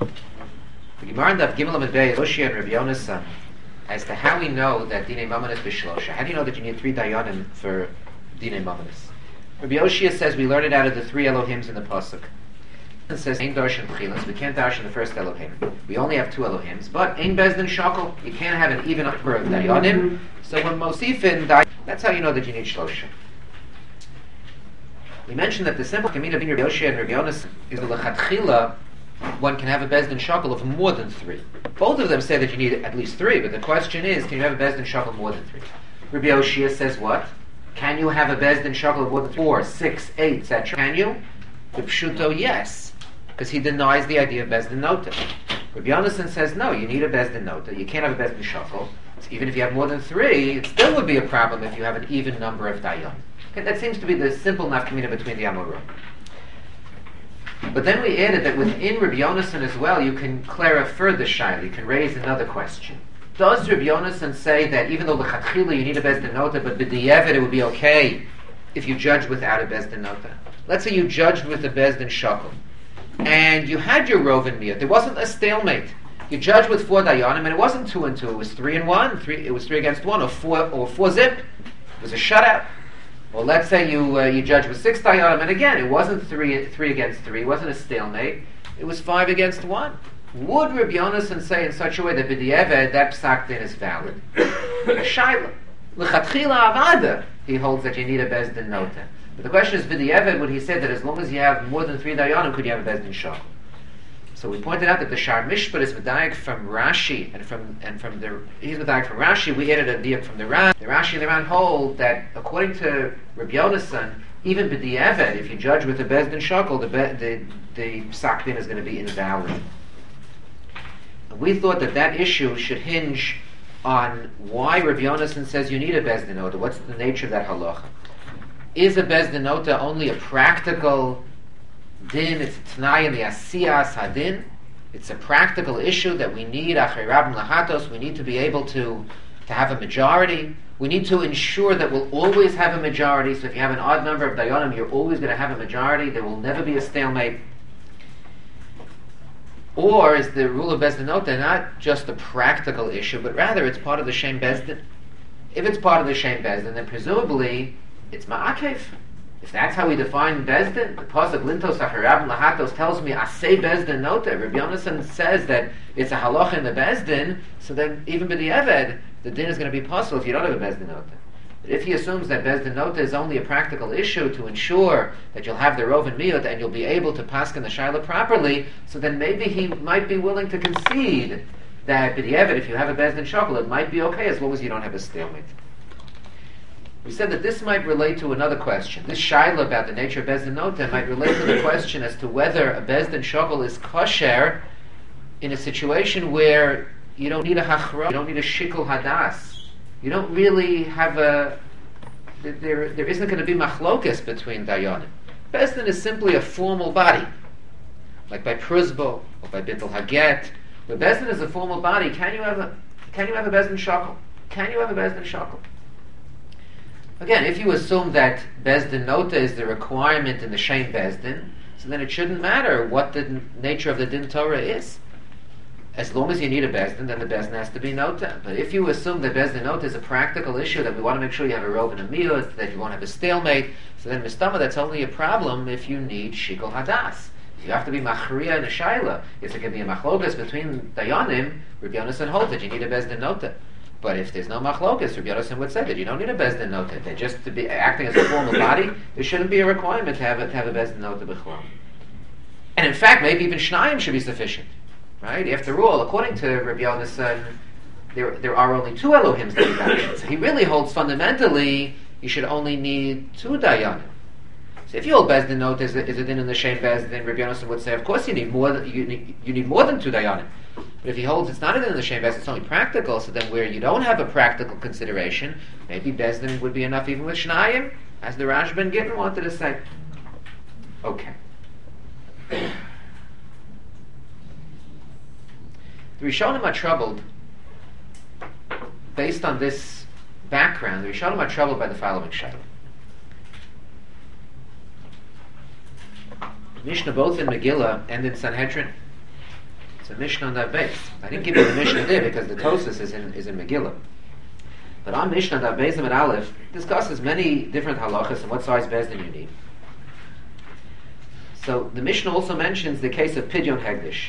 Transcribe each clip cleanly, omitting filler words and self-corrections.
The Gemara in Daf Gimel Amud Beis, Oshia and Rabbi Yonasan, as to how we know that Dinei Mamanis B'Shlosha. How do you know that you need 3 Dayanim for Dinei Mamanis? Rabbi Oshia says we learn it out of the 3 Elohims in the Pasuk. It says Ein Darshan B'Chilas. We can't darshan the first Elohim. We only have 2 Elohims. But Ein Bezdin Shakel. You can't have an even number of Dayanim. So when Mosifin Dayanim, that's how you know that you need Shlosha. We mentioned that the simple Kamina between Rabbi Oshia and Rabbi Yonasan is the Lechatchila. One can have a Bezdin Shakel of more than 3. Both of them say that you need at least 3, but the question is, can you have a Bezdin Shakel more than 3? Rabbi Oshia says what? Can you have a Bezdin Shakel of more than 4, 6, 8, etc.? Can you? The Pshuto, yes, because he denies the idea of Bezdin Nota. Rabbi Yonasan says no, you need a Bezdin Nota. You can't have a Bezdin Shakel. So even if you have more than 3, it still would be a problem if you have an even number of Dayan. Okay, that seems to be the simple nafkamina between the Amorim. But then we added that within Rabbi Yonasan as well, you can clarify further shaila. You can raise another question. Does Rabbi Yonasan say that even though l'chatchila you need a Bezdin Nota, but b'di'evet it would be okay if you judge without a Bezdin Nota? Let's say you judged with a Bezdin Shakel, and you had your Rov and Miyot. There wasn't a stalemate. You judged with 4 Dayanim, and it wasn't 2 and 2. It was 3 and 1. It was 3 against 1, or 4 zip. It was a shutout. Well, let's say you judge with 6 Dayanim, and again, it wasn't 3 against 3, it wasn't a stalemate, it was 5 against 1. Would Rabbi Yonasan say in such a way that b'di'eved, that psak din is valid? Shaila. L'chatchila avada, he holds that you need a Bezdin Nota. But the question is, b'di'eved, would he say that as long as you have more than 3 Dayanim, could you have a Bezdin Shakel? So we pointed out that the Shar Mishpat is medayek from Rashi, he's medayek from Rashi. We added a diak from the Ran. The Rashi and the Ran hold that according to Rabbi Yonasan, even b'di'eved, if you judge with a Bezdin Shakel, the psak din is going to be invalid. And we thought that issue should hinge on why Rabbi Yonasan says you need a Bezdin Nota. What's the nature of that halacha? Is a Bezdin Nota only a practical din? It's a t'nai in the asiyas hadin. It's a practical issue that we need achrei rabim lahatos. We need to be able to have a majority. We need to ensure that we'll always have a majority. So if you have an odd number of dayanim, you're always going to have a majority. There will never be a stalemate. Or is the rule of Bezdin Nota not just a practical issue, but rather it's part of the Shem Bezdin? If it's part of the Shem Bezdin, then presumably it's ma'akev. If that's how we define Bezdin, the pasuk Lintos Acharabim Lahatos tells me Asay Bezdin Nota. Rabbi Yonasan says that it's a halacha in the Bezdin, so then even b'di'eved, the din is going to be possible if you don't have a Bezdin Nota. But if he assumes that Bezdin Nota is only a practical issue to ensure that you'll have the Rov and Miyot and you'll be able to paskin the Shaila properly, so then maybe he might be willing to concede that b'di'eved, if you have a Bezdin Shakel, it might be okay as long as you don't have a stalemate. We said that this might relate to another question. This shaila about the nature of Bezdin Nota might relate to the question as to whether a Bezdin Shakel is kosher in a situation where you don't need a hachra, you don't need a shikul hadas. You don't really have there isn't going to be machlokas between dayanim. Bezdin is simply a formal body, like by pruzbo or by bittul haget. But Bezdin is a formal body. Can you have a Bezdin Shakel? Can you have a Bezdin Shakel? Again, if you assume that Bezdin Nota is the requirement in the Shem Bezdin, so then it shouldn't matter what the nature of the Din Torah is. As long as you need a Bezdin, then the Bezdin has to be Nota. But if you assume that Bezdin Nota is a practical issue, that we want to make sure you have a Rov and a Miyot, that you won't have a stalemate, so then Mistama, that's only a problem if you need Shikol Hadas. If you have to be Machriya and a Shaila, if there can be a Machlokas between Dayanim, Rabbi Yonasan holds that you need a Bezdin Nota. But if there's no machlokas, Rabbi Yonasan would say that you don't need a Bezdin Nota. They're just to be acting as a formal body. There shouldn't be a requirement to have a Bezdin Nota b'chol. And in fact, maybe even Shnayim should be sufficient, right? After all, according to Rabbi Yonasan, there are only 2 Elohims that he mentions. So he really holds fundamentally you should only need 2 Dayanim. So if you hold Bezdin Nota is a din in the Shem Bezdin, Rabbi Yonasan would say, of course you need more than 2 Dayanim. But if he holds it's not a din in the Shem Bezdin, it's only practical, so then where you don't have a practical consideration, maybe Bezdin would be enough even with Shnayim, as the Rash Ben Gittin wanted to say. Okay. The Rishonim are troubled, based on this background, the Rishonim are troubled by the following shaila. Mishnah both in Megillah and in Sanhedrin It's a Mishnah on that base. I didn't give you the Mishnah there because the Tosfos is in Megillah. But our Mishnah, that Beis and Aleph, discusses many different halachas and what size bezdin you need. So the Mishnah also mentions the case of Pidyon Hegdish.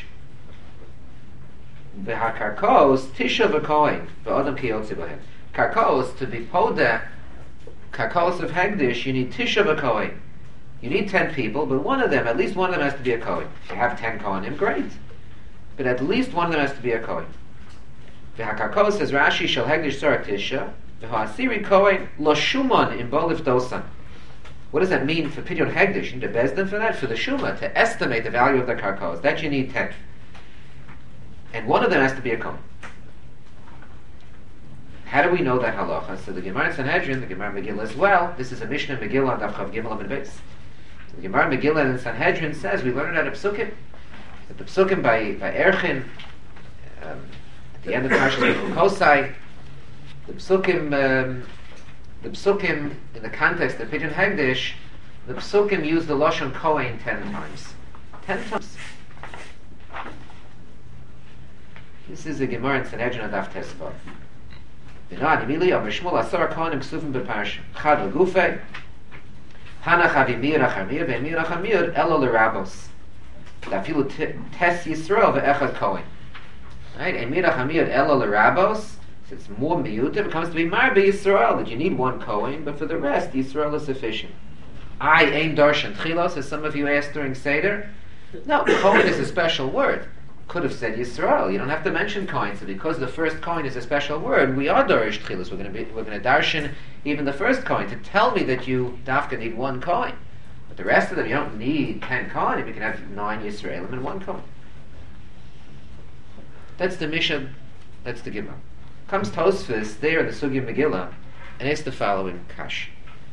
V'hakarkos tisha v'kohen v'odam ki yotzi b'hem. Karkos, to be poda, karkos of Hegdish, you need tisha v'kohen. You need 10 people, but at least one of them has to be a kohen. If you have 10 kohenim, great. But at least one of them has to be a kohen. V'hakarkos, says Rashi, shel Hegdish sorak tisha, v'ha'asiri kohen lo shumon im bolif dosan. What does that mean for Pidyon Hegdish? You need a bezdin for that? For the Shuma, to estimate the value of the karkos. That you need 10. And one of them has to be a kohen. How do we know that halacha? So the Gemara in Sanhedrin, the Gemara Megillah as well, this is a Mishnah Megillah on Daf Chav Gimel Amud Beis. So the Gemara Megillah in Sanhedrin says, we learn it out of Psukim. That the Psukim by Erchin, at the end of the Parshas Kosai, the Psukim, in the context of Pidyon Hegdish, the Psukim use the Lashon Kohen 10 times. 10 times. This is the Gemara in Sanhedrin on Daf Tesvav. V'nad imili of Shmuel asar kohanim ksufim b'parsha. Chad l'gufei, Hanach avimir achamir, ve'emir achamir elo l'rabos. L'afilu tes Yisrael ve'echad kohen. Right? Emir achamir elo l'rabos. So it's more miyuta, it becomes to be marbe Yisrael, that you need one kohen, but for the rest, Yisrael is sufficient. I aim darshan tchilos, as some of you asked during Seder. No, kohen is a special word. Could have said Yisrael. You don't have to mention kohen. So because the first kohen is a special word, we are darish tchilos. We're going to darshan even the first kohen to tell me that you dafka need one kohen. But the rest of them, you don't need 10 kohen. You can have 9 Yisraelim and 1 kohen. That's the Mishnah. That's the Gemara. Comes Tosfos there in the Sugi Megillah and asks the following kash.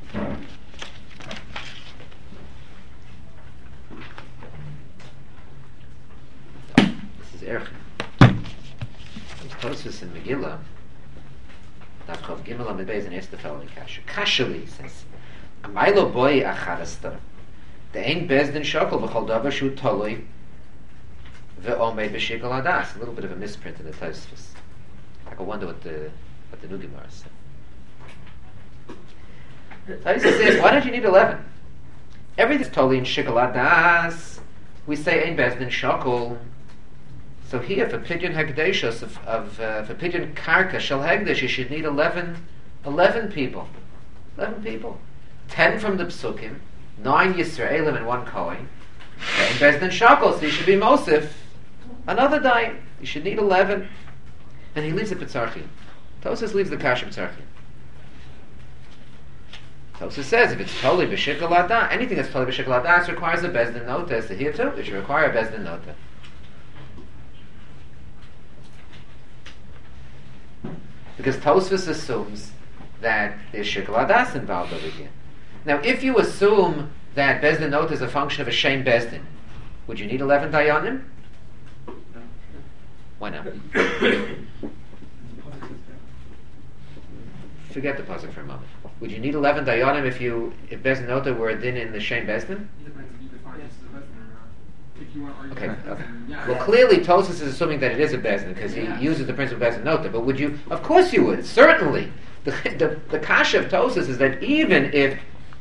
This is Erchin. Comes Tosfos in Megillah, Daf Chav Gimel Amud Beis, and asks the following kash. Kashali says, "Amaylo boy achadastar. The ain't bezdin shokol v'chol davar shu toloi ve'omei b'shikol hadas." A little bit of a misprint in the Tosfos. I wonder what the New Gemara said. Tosfos says, why don't you need 11? Everything's totally in shikol hadas. We say ein bezdin shokol. So here for Pidyon Hegdeshos for Pidyon Karka Shel Hegdesh, you should need 11 people. 11 people. 10 from the Psukim, 9 Yisraelim and 1 Kohen. Ein bezdin shokol, so you should be Mosif. Another dime. You should need 11. And he leaves it B'tzarchim. Tosfos leaves the Kash B'tzarchim. Tosfos says if it's totally b'shikol hadas, anything that's totally b'shikol hadas requires a bezdin nota. So here too, it should require a bezdin nota. Because Tosfos assumes that there's shikol hadas involved over here. Now, if you assume that bezdin nota is a function of a shem bezdin, would you need 11 dayanim? Why not? Forget the pasuk for a moment. Would you need 11 dayanim if bezdin nota were a din in the shem bezdin? Okay. Well, clearly Tosfos is assuming that it is a bezdin because he uses the principle of bezdin nota. But would you? Of course you would. Certainly, the kasha of Tosfos is that even if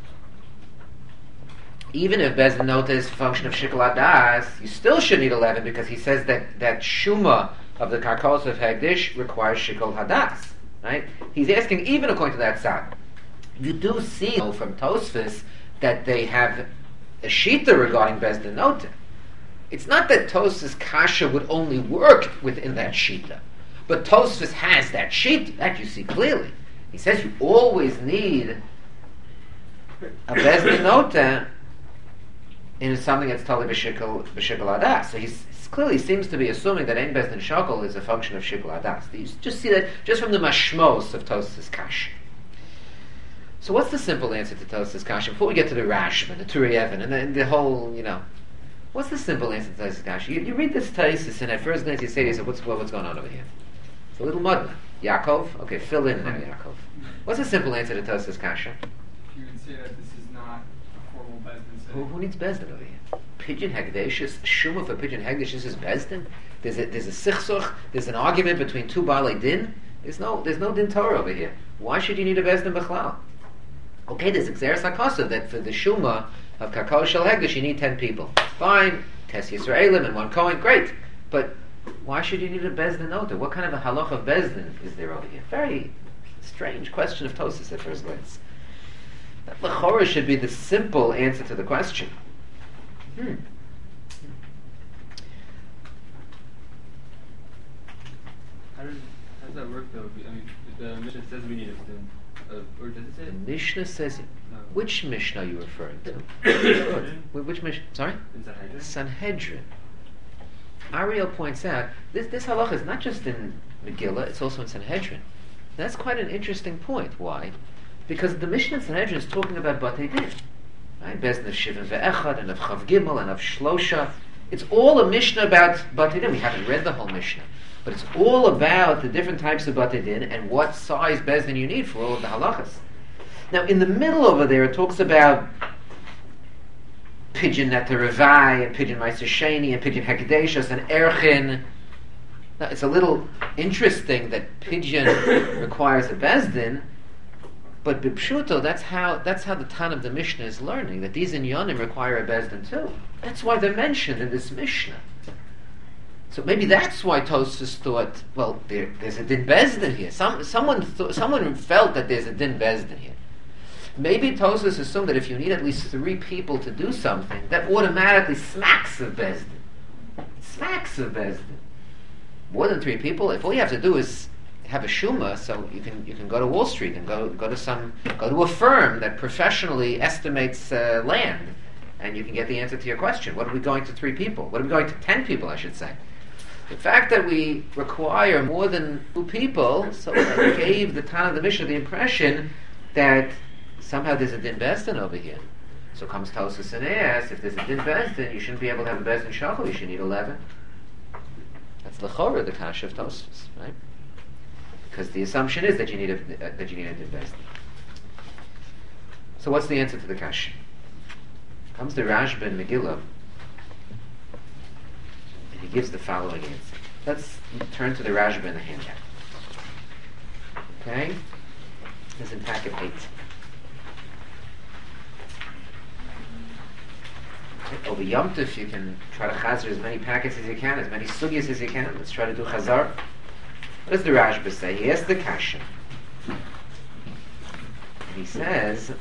bezdin nota is a function of shikol hadas, you still should need 11 because he says that shuma of the karkos of Hegdish requires shikol hadas. Right? He's asking even according to that side. You do see from Tosfos that they have a shita regarding bezdin nota. It's not that Tosfos kasha would only work within that shita, but Tosfos has that shita. That you see clearly. He says you always need a bezdin nota in something that's totally b'shikol hadas. So he clearly seems to be assuming that ein bezdin shokol is a function of shikol hadas. You just see that just from the mashmos of Tosfos kasha. So what's the simple answer to Tosfos kasha? Before we get to the Rashba, the Turei Even, and the whole, what's the simple answer to Tosfos kasha? You read this Tosfos, and at first glance you say to yourself, what's going on over here? It's a little mudna. Yaakov? Okay, fill in there, Yaakov. What's the simple answer to Tosfos kasha? You would say that this is not a formal bezdin. Who needs bezdin over here? Pidyon Hegdeshus, Shuma for Pidyon Hegdeshus is Bezdin. There's a sichsuch, there's an argument between two Baalei Din. There's no Din Torah over here. Why should you need a Bezdin Bechlal? Okay, there's Xeris HaKosav that for the Shuma of Kakao Shel Hegdesh you need 10 people. Fine, Tes Yisraelim and one Kohen, great. But why should you need a Bezdin Nota? What kind of a halach of Bezdin is there over here? Very strange question of Tosas at first glance. That L'chora should be the simple answer to the question. How does that work though? I mean, the Mishnah says we need a Bezdin. Or does it say? The Mishnah says... No. Which Mishnah are you referring to? Which Mishnah? Sorry? In Sanhedrin? Sanhedrin. Ariel points out, this halacha is not just in Megillah, it's also in Sanhedrin. That's quite an interesting point. Why? Because the Mishnah in Sanhedrin is talking about Batei Din. Right? Bezdin of Shivim Ve'echad, and of Chav Gimel, and of Shlosha. It's all a Mishnah about Batei Din. We haven't read the whole Mishnah. But it's all about the different types of Batei Din and what size Bezdin you need for all of the halachas. Now, in the middle over there, it talks about Pidyon Netarevai, and Pidyon Meiser Sheni, and Pidyon Hekdeshus, and Erchin. Now, it's a little interesting that Pidyon requires a Bezdin, but B'Pshuto, that's how the Tan of the Mishnah is learning, that these Inyanim require a Bezdin too. That's why they're mentioned in this Mishnah. So maybe that's why Tosfos thought, well, there's a Din Bezdin here. Someone felt that there's a Din Bezdin here. Maybe Tosfos assumed that if you need at least 3 people to do something, that automatically smacks of Bezdin. Smacks of Bezdin. More than 3 people, if all you have to do is have a shuma, so you can go to Wall Street and go to a firm that professionally estimates land, and you can get the answer to your question. What are we going to 3 people? What are we going to 10 people, I should say? The fact that we require more than 2 people, so it gave the Tan of the Mishnah the impression that somehow there's a Din Bezdin over here. So comes Tosfos and asks, if there's a Din Bezdin, you shouldn't be able to have a Bezdin Shachal, you should need 11. That's l'chora, the kasha of Tosfos, right? Because the assumption is that you need a Din Bezdin. So what's the answer to the kasha? Comes the Rashba in Megillah, and he gives the following answer. Let's turn to the Rashba in the handout. Okay? This is in packet 8. Over Yom Tov, you can try to chazar as many packets as you can, as many sugyas as you can. Let's try to do chazar. What does the Rashba say? He asks the kasha. And he says,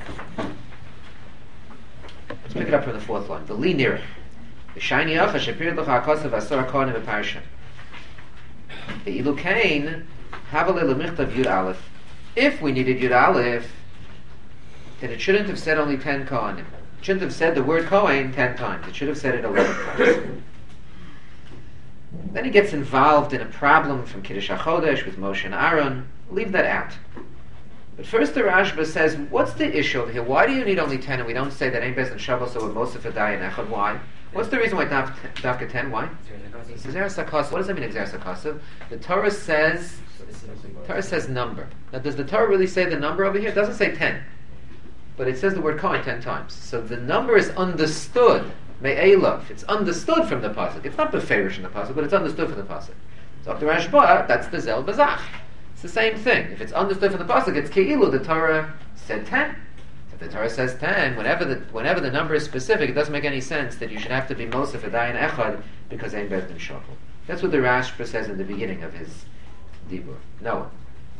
let's pick it up from the 4th line. The li nireh. The shiny acha shapir l'cha akosav asor kohanim b'parsha. The ilu kain havale l'michtav yud aleph. If we needed yud aleph, then it shouldn't have said only 10 kohanim. It shouldn't have said the word Kohen 10 times. It should have said it 11 times. Then he gets involved in a problem from Kiddush HaChodesh with Moshe and Aaron. Leave that out. But first the Rashba says, what's the issue over here? Why do you need only 10 and we don't say that ain't best in Shabbos or Mosef Adai and Echad? Why? What's the reason why Dafka 10? Why? Xeris HaKosav. What does that mean, Xeris HaKosav? The Torah says number. Now does the Torah really say the number over here? It doesn't say 10. But it says the word Kohen 10 times. So the number is understood. Me'elav. It's understood from the pasuk. It's not beferish in the pasuk, but it's understood from the pasuk. So after Rashba, that's the Zel Bazach. It's the same thing. If it's understood from the pasuk, it's Ke'ilu. The Torah said 10. If the Torah says 10, whenever the number is specific, it doesn't make any sense that you should have to be Mosef Adayin Echad because Ein Bezdin Shachal. That's what the Rashba says in the beginning of his Dibur. Noah.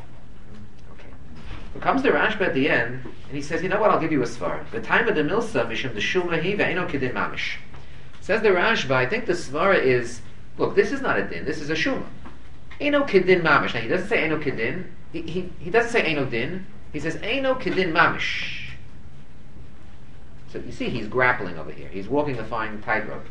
But comes the Rashba at the end, and he says, you know what, I'll give you a svar. The time of the milsa, mishum the shumahi ve'eno kidin mamish. Says the Rashba, I think the svara is, look, this is not a din, this is a shuma. Eno kidin mamish. Now he doesn't say eno kidin, he doesn't say eno din, he says eno kidin mamish. So you see, he's grappling over here. He's walking a fine tightrope.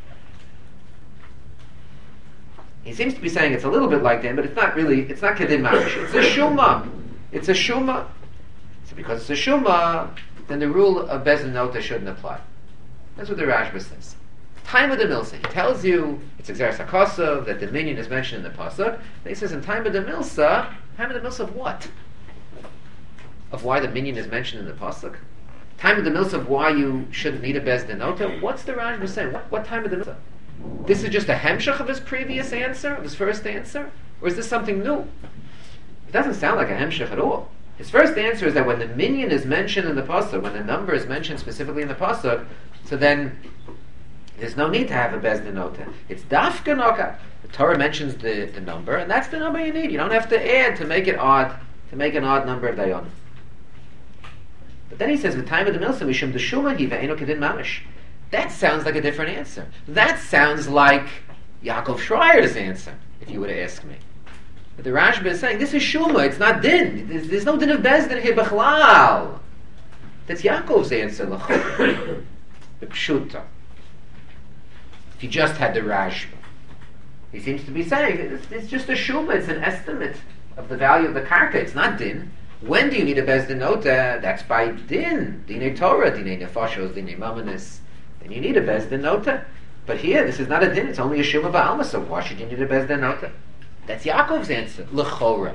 He seems to be saying it's a little bit like din, but it's not kidin mamish. It's a shuma. It's a shuma. So because it's a shuma, then the rule of Bezdin Nota shouldn't apply. That's what the Rashba says. Time of the milsa. He tells you it's Xeris HaKosav, that the minyan is mentioned in the pasuk. Then he says in time of the milsa of what? Of why the minyan is mentioned in the pasuk? Time of the milsa of why you shouldn't need a bezdin nota. What's the Rashba saying? What time of the milsa? This is just a hemshach of his previous answer, of his first answer, or is this something new? It doesn't sound like a hemshach at all. His first answer is that when the minyan is mentioned in the pasuk, when the number is mentioned specifically in the pasuk, so then there's no need to have a bezdin nota. It's dafka noka. The Torah mentions the number, and that's the number you need. You don't have to add to make it odd, to make an odd number of dayonim. But then he says, "The time of the milsa mishum deshuma hi ve'eno kedin mamish." That sounds like a different answer. That sounds like Yaakov Schreier's answer, if you were to ask me. But the Rashba is saying, this is shuma, it's not din. There's no din of bezdin here b'chlal. That's Yaakov's answer, l'chol. The pshuta. If you just had the Rashba. He seems to be saying, it's just a shuma, it's an estimate of the value of the karka, it's not din. When do you need a bezdin nota? That's by din. Dinei Torah, dinei nefashos, dinei mamanis. Then you need a bezdin nota. But here, this is not a din, it's only a shuma ba'alma, so why should you need a bezdin nota? That's Yaakov's answer. L'chora.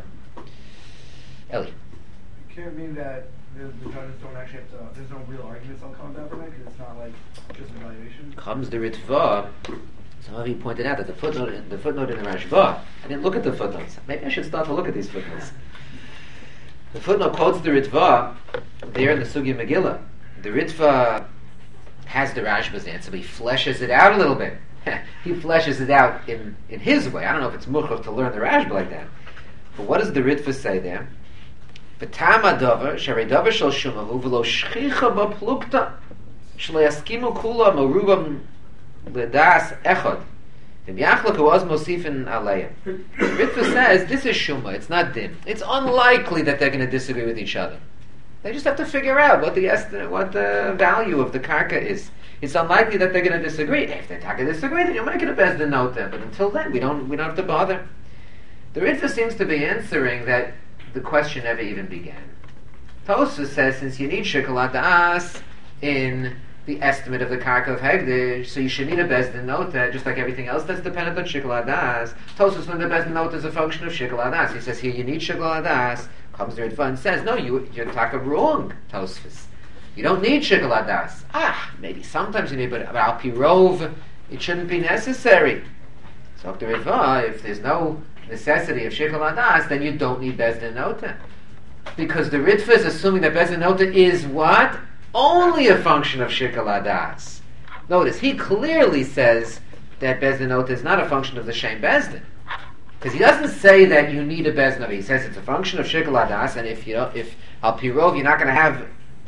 Eli. It can't mean that the judges don't actually have to, there's no real arguments on coming down from it, because it's not like just an evaluation. Comes the Ritva. Some of you pointed out that the footnote in the Rashba, I didn't look at the footnotes. Maybe I should start to look at these footnotes. The footnote quotes the Ritva there in the Sugya Megillah. The Ritva has the Rashba's answer, but he fleshes it out a little bit. He fleshes it out in his way. I don't know if it's muchach to learn the Rashba like that. But what does the Ritva say there? V'tam hadavar sharei davar shel shumahu v'lo shchicha b'plukta shelo yaskimu kula merubam l'das echad v'myachlak was mosifin aleim. The Ritva says this is shuma. It's not din. It's unlikely that they're going to disagree with each other. They just have to figure out what the value of the karka is. It's unlikely that they're going to disagree. If they're going to disagree, then you'll make it a bezdin nota. But until then, we don't have to bother. The Ritva seems to be answering that the question never even began. Tosfos says since you need shikol hadas in the estimate of the karka of hegdish, so you should need a bezdin nota, just like everything else that's dependent on shikol hadas. Tosfos, when the bezdin nota is a function of shikol hadas, he says here you need shikol hadas. Comes the Ritva and says, no, you're taka wrong, Tosfos. You don't need shikol hadas. Maybe sometimes you need, but al pirov, it shouldn't be necessary. So the Ritva, if there's no necessity of shikol hadas, then you don't need bezdin nota, because the Ritva is assuming that bezdin nota is what? Only a function of shikol hadas. Notice he clearly says that bezdin nota is not a function of the shem bezdin. Because he doesn't say that you need a bezdin nota. He says it's a function of shikol hadas, and if al pirov you're not going to have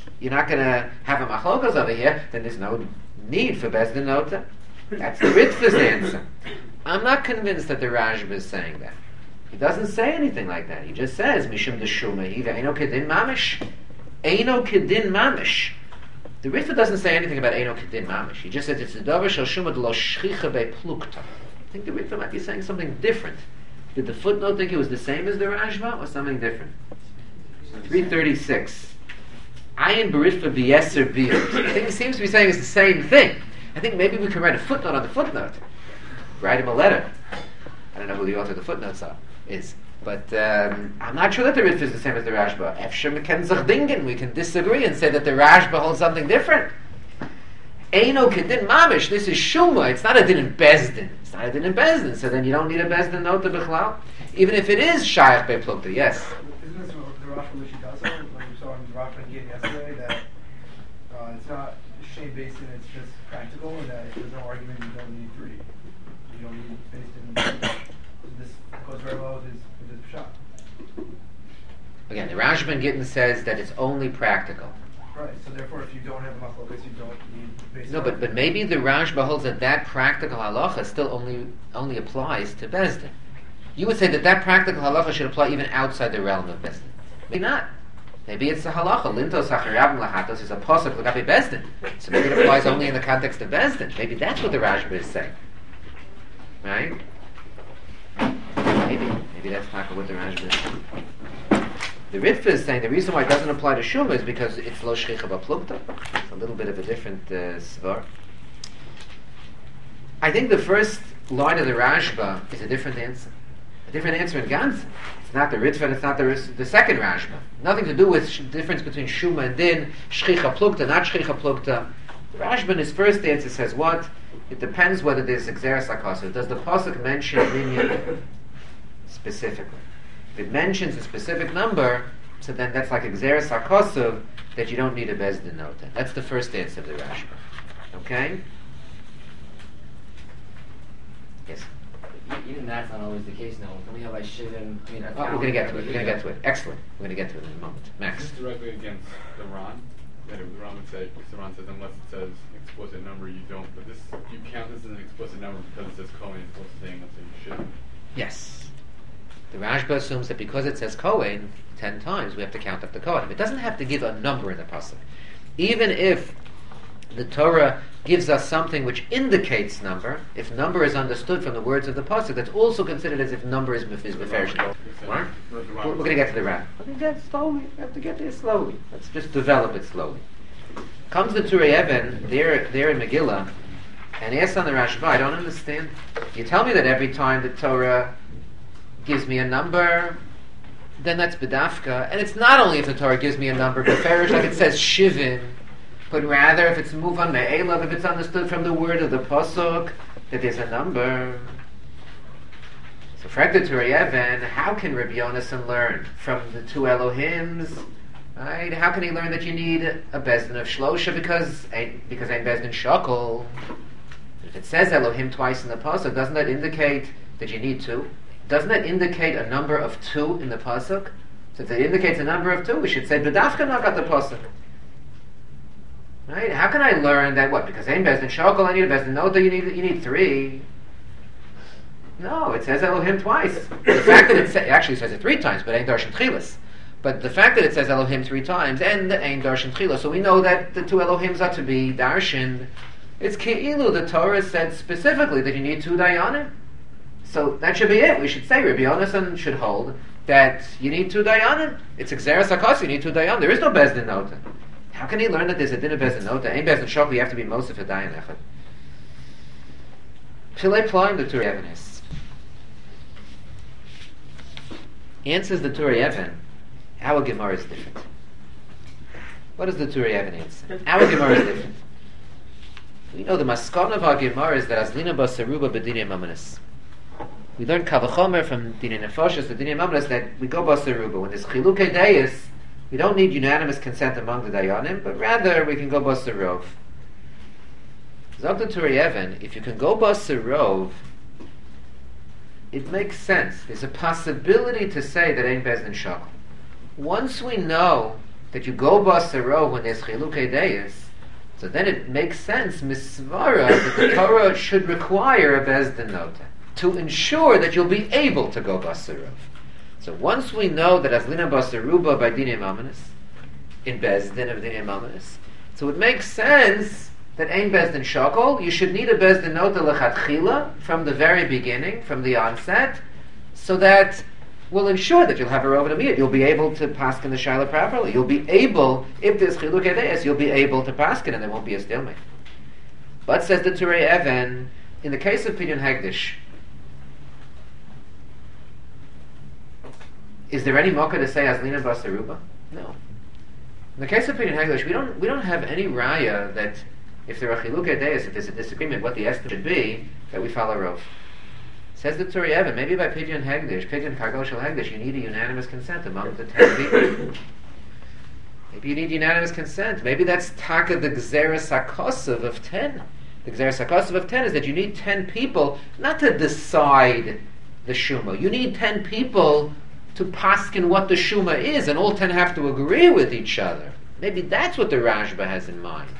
a machlokas over here, then there's no need for bezdin nota. That's the Ritva's answer. I'm not convinced that the Rashba is saying that. He doesn't say anything like that. He just says mishum deshuma hi ve'eno kedin mamish. Eino kedin mamish. The Ritva doesn't say anything about eino kedin mamish. He just says it's a davar shel shuma de lo shchicha be'plukta. I think the Ritva might be saying something different. Did the footnote think it was the same as the Rashba or something different? 336. Ayin Baritva b'yeser biyot. I think he seems to be saying it's the same thing. I think maybe we can write a footnote on the footnote. Write him a letter. I don't know who the author of the footnotes is. But I'm not sure that the Ritva is the same as the Rashba. Efsher meken zach we can disagree and say that the Rashba holds something different. Eino kedin mamish, this is shuma, it's not a din in bezdin. It's not a din in bezdin, so then you don't need a bezdin nota b'chlal. Even if it is shayach be'plukta, yes. Isn't this the Rashi Lishitaso, like we saw in the Rashi again yesterday, that it's not shame based in, it's just practical, and that if there's no argument, you don't need three. You don't need based in. This goes very well with his shot. Again, the Rashi Ben Gittin says that it's only practical. Right, so therefore if you don't have a machlokas, you don't need basic. No, but maybe the Rashba holds that practical halacha still only applies to bezdin. You would say that practical halacha should apply even outside the realm of bezdin. Maybe not. Maybe it's a halacha. Lintos hacharabim lahatos is a pasuk l'gabe bezdin. So maybe it applies only in the context of bezdin. Maybe that's what the Rashba is saying. Right? Maybe that's not what the Rashba is saying. The Ritva is saying the reason why it doesn't apply to Shuma is because it's lo shchicha b'plukta. It's a little bit of a different svar. I think the first line of the Rashba is a different answer. A different answer in Gans. It's not the Ritva, and it's not the second Rashba. Nothing to do with the difference between Shuma and Din, Shchicha Plukta, not Shchicha Plukta. The Rashba in his first answer says what? It depends whether there's Xeris HaKosov. Does the Pasuk mention Minyan specifically? If it mentions a specific number, so then that's like Xeris HaKosov, that you don't need a Bezdin Nota. That's the first answer of the Rashba. Okay? Yes? Even that's not always the case now. Don't we have like Shivim? I mean, We're going to get to it. We're going to get to it. Excellent. We're going to get to it in a moment. Max. This is directly against the Ron. That the Ron would say, the Ron says, unless it says explicit number, you don't. But this, you count this as an explicit number because it says Kohen, it's supposed to say, let's say you shouldn't. Yes. The Rashba assumes that because it says Kohen 10 times, we have to count up the Kohen. It doesn't have to give a number in the pasuk. Even if the Torah gives us something which indicates number, if number is understood from the words of the pasuk, that's also considered as if number is meferish. We're going to get to the Ran. We're going to get slowly. We have to get there slowly. Let's just develop it slowly. Comes the Turei Even there in Megillah, and asks on the Rashba, I don't understand. You tell me that every time the Torah gives me a number, then that's bedafka, and it's not only if the Torah gives me a number, beferish, like it says shivin, but rather if it's muvan me'elav, if it's understood from the word of the pasuk that there's a number. So frag the Turei Even, how can Rabbi Yonasan learn from the two Elohims? Right? How can he learn that you need a bezdin of shlosha because ain't bezdin shakol? If it says Elohim twice in the pasuk, doesn't that indicate that you need two? Doesn't that indicate a number of two in the pasuk? So if it indicates a number of two, we should say bedafka nagat the pasuk. Right? How can I learn that what? Because ain't bezdin shakol, I need a bezdin nota. You need three. No, it says Elohim twice. The fact that it actually says it 3 times, but ain't darshan tchilas. But the fact that it says Elohim 3 times and the ain't darshan tchilas, so we know that the two Elohims are to be darshan. It's Ke'ilu, the Torah said specifically that you need 2 dayanim. So that should be it. We should say Rabbi Yonasan should hold that you need 2 dayanim. It's Xeris HaKos, you need 2 dayanim. There is no bezdin nota. How can he learn that there's a din of bezdin nota? Ain't bezdin shokli, you have to be most of a dayan echad. Shilei Ploim, the Turei Even is. Answers the Turei Even, our Gemara is different. What does the Turei Even answer? Our Gemara is different. We know the maskon of our Gemara is that Azlina Basaruba B'dinei Mamanis. We learn Kavachomer from Dinei Nefoshes, the Dinei Mamanis, that we go Basaruba. When there's Chilukei Deis, we don't need unanimous consent among the Dayanim, but rather we can go Basarov. Zog the Turei Even, if you can go Basarov, it makes sense. There's a possibility to say that ain't bezdin shakol. Once we know that you go Basarov when there's Chilukei Deis, so then it makes sense, misvara, that the Torah should require a bezdin nota to ensure that you'll be able to go Basarov. So once we know that Azlina Basaruba by Dinei Mamanis, in bezdin of Dinei Mamanis, so it makes sense that ain't bezdin shakol, you should need a bezdin nota lechatchila from the very beginning, from the onset, so that will ensure that you'll have a rov and a miyat. You'll be able to paskin the shaila properly. You'll be able, if there's chilukei deis, you'll be able to paskin and there won't be a stalemate. But says the Turei Even, in the case of Pidyon Hegdish, is there any mocha to say Azlina Basaruba? No. In the case of Pidyon Hegdish, we don't have any raya that if there are chilukei deis, if there's a disagreement what the estimate should be, that we follow rov. Says the Turei Even, maybe by Pidyon Hegdish, Pidyon Kargol Shel Hegdish, you need a unanimous consent among the 10 people. Maybe you need unanimous consent. Maybe that's taka the Gzeres HaKosov of 10. The Gzeres HaKosov of 10 is that you need 10 people not to decide the Shuma. You need 10 people to paskin what the Shuma is, and all 10 have to agree with each other. Maybe that's what the Rashba has in mind.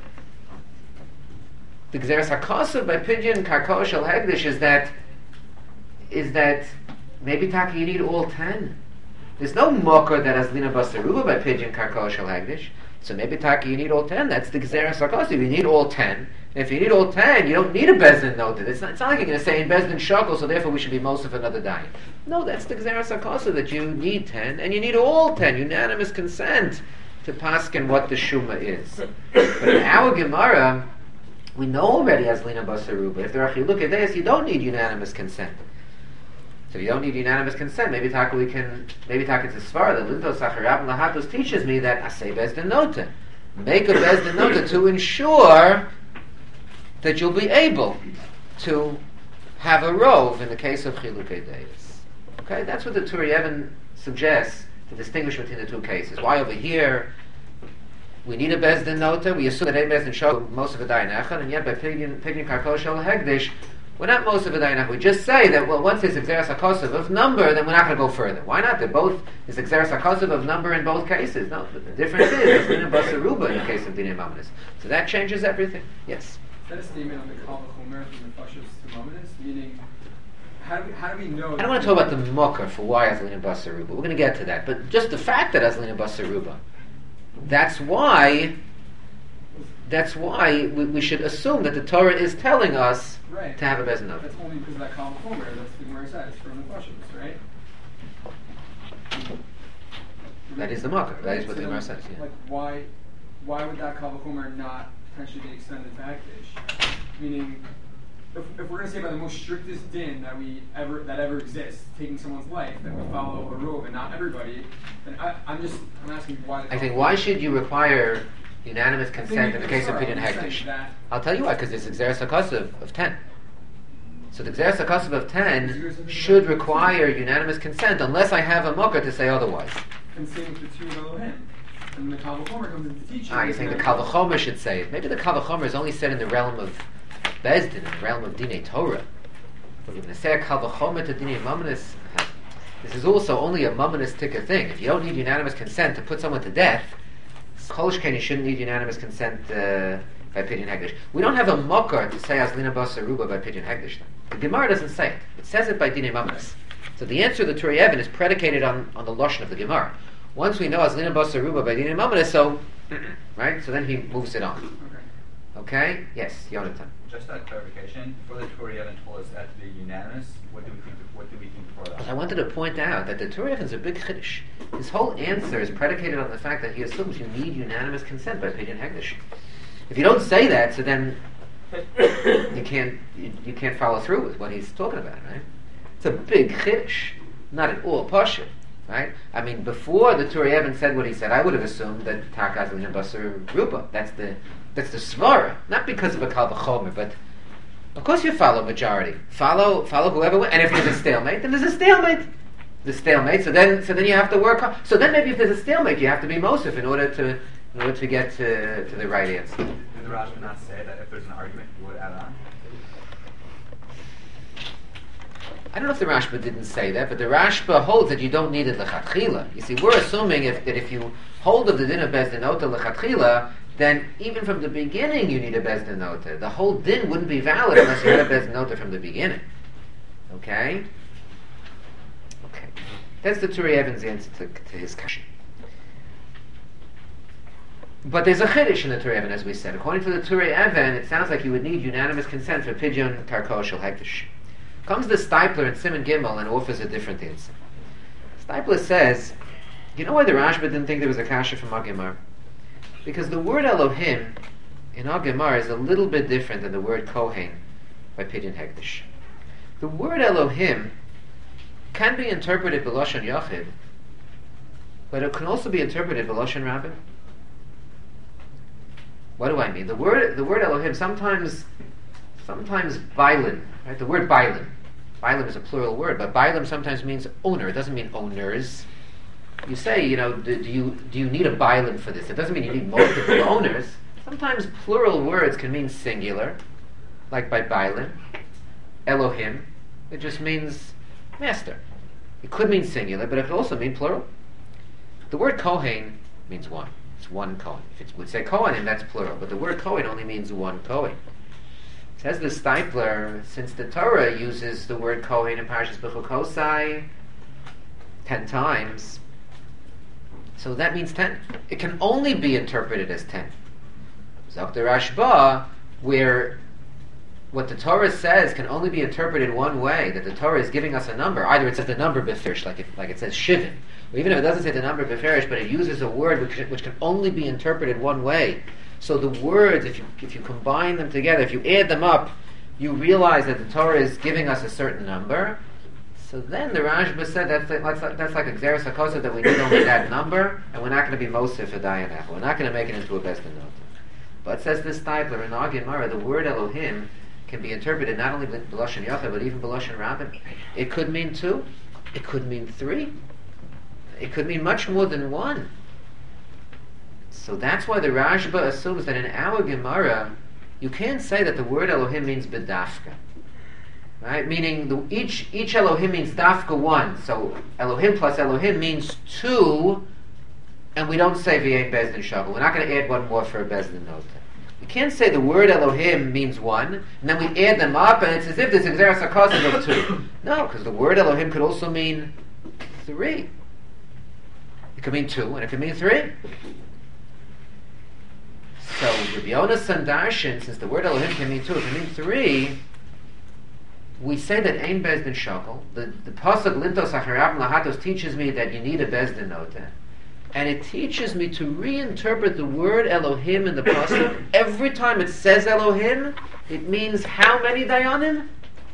The Gzeres HaKosov by Pidyon Kargol Shel Hegdish is that maybe Taki you need all 10. There's no mokar that Azlina Basaruba by Pidyon Kargol Shel Hegdish. So maybe Taki you need all 10. That's the Gzeres HaKosov. You need all 10. And if you need all 10, you don't need a bezdin nota. It's not like you're going to say in bezdin shakol, so therefore we should be most of another dayan. No, that's the Gzeres HaKosov, that you need 10, and you need all 10. Unanimous consent to paskin what the Shuma is. But in our Gemara, we know already Azlina Basaruba. If there are chilukei deis, you don't need unanimous consent. So if you don't need unanimous consent, maybe Taka it's a svara that Lintos Acharab Lahatos teaches me that Asay Bezdin Nota. Make a Bezdin Nota to ensure that you'll be able to have a rove in the case of Chilukei Deis. Okay, that's what the Turi Even suggests to distinguish between the two cases. Why over here we need a Bezdin Nota, we assume that a Bezdin show most of a Dayan Echad, and yet by Pidyon Karkol Shel Hegdish, we're not most of a Dayan Echad. We just say that, well, once there's Exeris HaKosav of number, then we're not going to go further. Why not? They're both, there's Exeris HaKosav of number in both cases. No, but the difference is, there's Dinah Basaruba in the case of Dinah Mamonis. So that changes everything. Yes? Is that a statement on the Kal V'chomer from the Pashas to Mamonis? Meaning, how do we know? I don't want to talk about the mucker for why Azlina Basaruba. We're going to get to that. But just the fact that Azlina Basaruba, that's why we should assume that the Torah is telling us right. to have a Bezdin Nota. That's only because of that Kal V'chomer. That's the Gemara says from the Pashas, right? That is the mucker. That is So what the then, Gemara says. Yeah. Like, why would that Kal V'chomer not potentially be extended to Hekdesh? Meaning, if we're going to say by the most strictest din that ever exists, taking someone's life, that we follow a rove and not everybody, then I'm asking why. I think why should you require unanimous consent in the case of Pidyon Hektish? I'll tell you why, because it's Exeris HaKosav of 10. So the Exeris HaKosav of 10 should require unanimous consent unless I have a mucker to say otherwise. And same with the two of Elohim. And the Kal V'chomer comes into teaching. You're saying the Kal V'chomer should say it. Maybe the Kal V'chomer is only said in the realm of Bezdin, in the realm of Dinei Torah. But we're going to say a Kal V'chomer to Dinei Mamonis. This is also only a Mamonis-tika thing. If you don't need unanimous consent to put someone to death, Kolshken, you shouldn't need unanimous consent by Pidyon Hektish. We don't have a mucker to say Azlina Basaruba by Pidyon Hektish. The Gemara doesn't say it. It says it by Dinei Mamonis. So the answer to the Turi Even is predicated on the Lashon of the Gemara. Once we know Azlina Basaruba by Dinei Mamonis, so right? So then he moves it on. Okay? Yes, Yonatan. Just that clarification, before the Turi Even told us that to be unanimous, what do we think before that? But I wanted to point out that the Turi Even is a big chiddush. His whole answer is predicated on the fact that he assumes you need unanimous consent by Pidyon Hektish. If you don't say that, so then you can't follow through with what he's talking about, right? It's a big chiddush, not at all pashut, right? I mean, before the Turi Even said what he said, I would have assumed that Takaz Lina Basar Rupa. That's the svara, not because of a Kal V'chomer, but of course you follow majority. Follow whoever wins. And if there's a stalemate, then there's a stalemate. The stalemate. So then you have to work hard. So then maybe if there's a stalemate, you have to be Mosif in order to get to the right answer. Did the Rashba not say that if there's an argument, you would add on? I don't know if the Rashba didn't say that, but the Rashba holds that you don't need it lechatchila. You see, we're assuming that if you hold of the din of Bezdin Nota lechatchila, then even from the beginning you need a Bezdin Nota. The whole din wouldn't be valid unless you had a Bezdin Nota from the beginning. Okay? Okay. That's the Turi Evan's answer to his question. But there's a chiddush in the Turi Even, as we said. According to the Turi Even, it sounds like you would need unanimous consent for Pidyon Karko Shel Hektish. Comes the Stipler in Simon Gimel and offers a different answer. Stipler says, you know why the Rashba didn't think there was a kasha from Agemar? Because the word Elohim in Agemar is a little bit different than the word Kohen by Pidyon Hektish. The word Elohim can be interpreted B'Lashon Yachid, but it can also be interpreted B'Lashon Rabbin. What do I mean? The word Elohim sometimes Bailim, right? The word Bailim. Bailim is a plural word, but Bailim sometimes means owner. It doesn't mean owners. You say, do you need a Bailim for this? It doesn't mean you need multiple owners. Sometimes plural words can mean singular, like by Bailim. Elohim, it just means master. It could mean singular, but it could also mean plural. The word Kohen means one. It's one Kohen. If it would say Kohen, that's plural, but the word Kohen only means one Kohen. Says the Stipler, since the Torah uses the word Kohen in Parashas Bechukosai 10 times, so that means 10. It can only be interpreted as 10. Zok the Rashba, where what the Torah says can only be interpreted one way, that the Torah is giving us a number. Either it says the number beferish, like it says shivin, or even if it doesn't say the number beferish, but it uses a word which can only be interpreted one way. So the words, if you combine them together, if you add them up, you realize that the Torah is giving us a certain number. So then the Rashba said that's like a Xeris HaKosav that we need only that number, and we're not going to be Mosif for Dayan Echad. We're not going to make it into a Beis Din Nota. But says this Steipler in our Gemara, the word Elohim can be interpreted not only B'Lashon Yochid, but even B'Lashon Rabbim. It could mean 2. It could mean 3. It could mean much more than 1. So that's why the Rashba assumes that in our Gemara, you can't say that the word Elohim means B'Dafka. Right? Meaning each Elohim means Dafka 1. So Elohim plus Elohim means 2, and we don't say V'yein Beis Din Shogel. We're not going to add one more for a Beis Din Nota. You can't say the word Elohim means 1, and then we add them up, and it's as if there's Xeris HaKosav of 2. No, because the word Elohim could also mean 3. It could mean 2, and it could mean 3. So Rabbi Yonasan Darshan, since the word Elohim can mean 2, it can mean 3, we say that Ein Beis Din Shogel. The pasuk Lintos Acharabim Lahatos teaches me that you need a Beis Din Nota, and it teaches me to reinterpret the word Elohim in the pasuk. Every time it says Elohim, it means how many dayanim?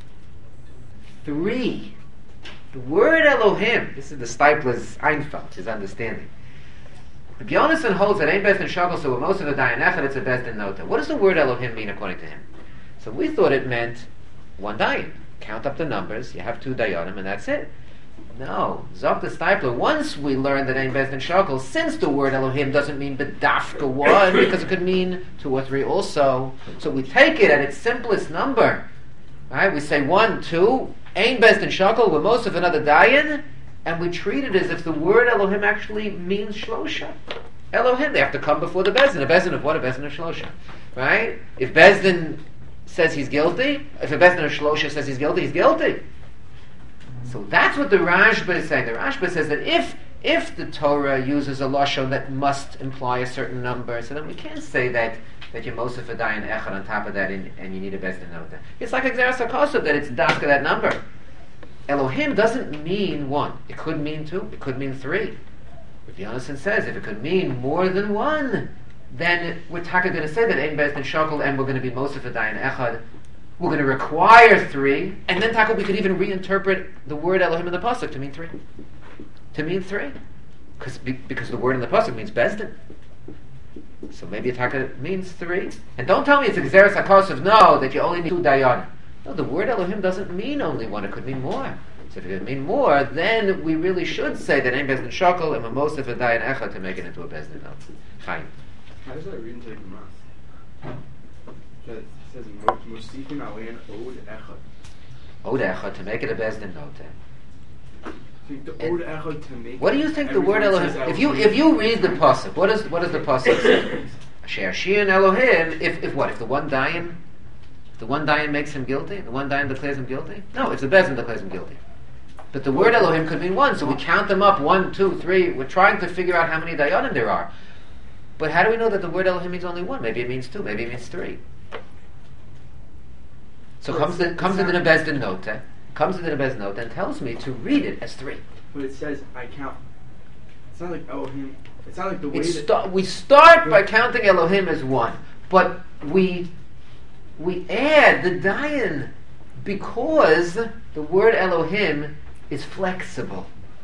3. The word Elohim. This is the Steipler's Einfeld, his understanding. Rabbi Yonasan holds that Ein Beis Din Shogel, so with most of the dayan echad, it's a Beis Din Nota. What does the word Elohim mean according to him? So we thought it meant 1 dayan. Count up the numbers, you have 2 dayanim, and that's it. No. Zok the Steipler, once we learned that Ein Beis Din Shogel, since the word Elohim doesn't mean B'Dafka 1, because it could mean 2 or 3 also, so we take it at its simplest number. Right? We say 1, 2, Ein Beis Din Shogel, we're most of another dayan, and we treat it as if the word Elohim actually means Shlosha. Elohim, they have to come before the Beis Din. A Beis Din of what? A Beis Din of Shlosha. Right? If Beis Din says he's guilty, if a Beis Din of Shlosha says he's guilty, he's guilty. So that's what the Rashba is saying. The Rashba says that if the Torah uses a lashon that must imply a certain number, so then we can't say that you're Mosif a dayan echad on top of that, and you need a Beis Din Nota. It's like a Xeris HaKosav that it's dafka that number. Elohim doesn't mean 1. It could mean 2. It could mean 3. Rabbi Yonasan says if it could mean more than 1, then we're going to say that Ein Beis Din Shogel, and we're going to be Mosif a dayan echad. We're going to require 3, and then we could even reinterpret the word Elohim in the pasuk to mean 3. To mean 3, because the word in the pasuk means Beis Din. So maybe it means 3. And don't tell me it's a Xeris HaKosav. No, that you only need 2 dayanim. No, the word Elohim doesn't mean only 1. It could mean more. So if it could mean more, then we really should say that Ein Beis Din Shogel and Mosif a dayan echad to make it into a Beis Din Nota. Fine. How does that read into the Gemara? It says Mosifim Alein Od Echad. Od echad to make it a Beis Din Nota. What do you think the word Elohim? If you read the pasuk, what does the pasuk say? Asher Shi'an Elohim. If the one dayan makes him guilty, the one dayan declares him guilty. No, it's the Beis Din declares him guilty. But the word Elohim could mean 1, so we count them up 1, 2, 3. We're trying to figure out how many dayanim there are. But how do we know that the word Elohim means only 1? Maybe it means 2. Maybe it means 3. So comes in a Beis Din Nota. Comes into the Beis Din Nota and tells me to read it as 3. But it says I count. It's not like Elohim. It's not like the way we start by counting Elohim as 1, but we add the dayan because the word Elohim is flexible.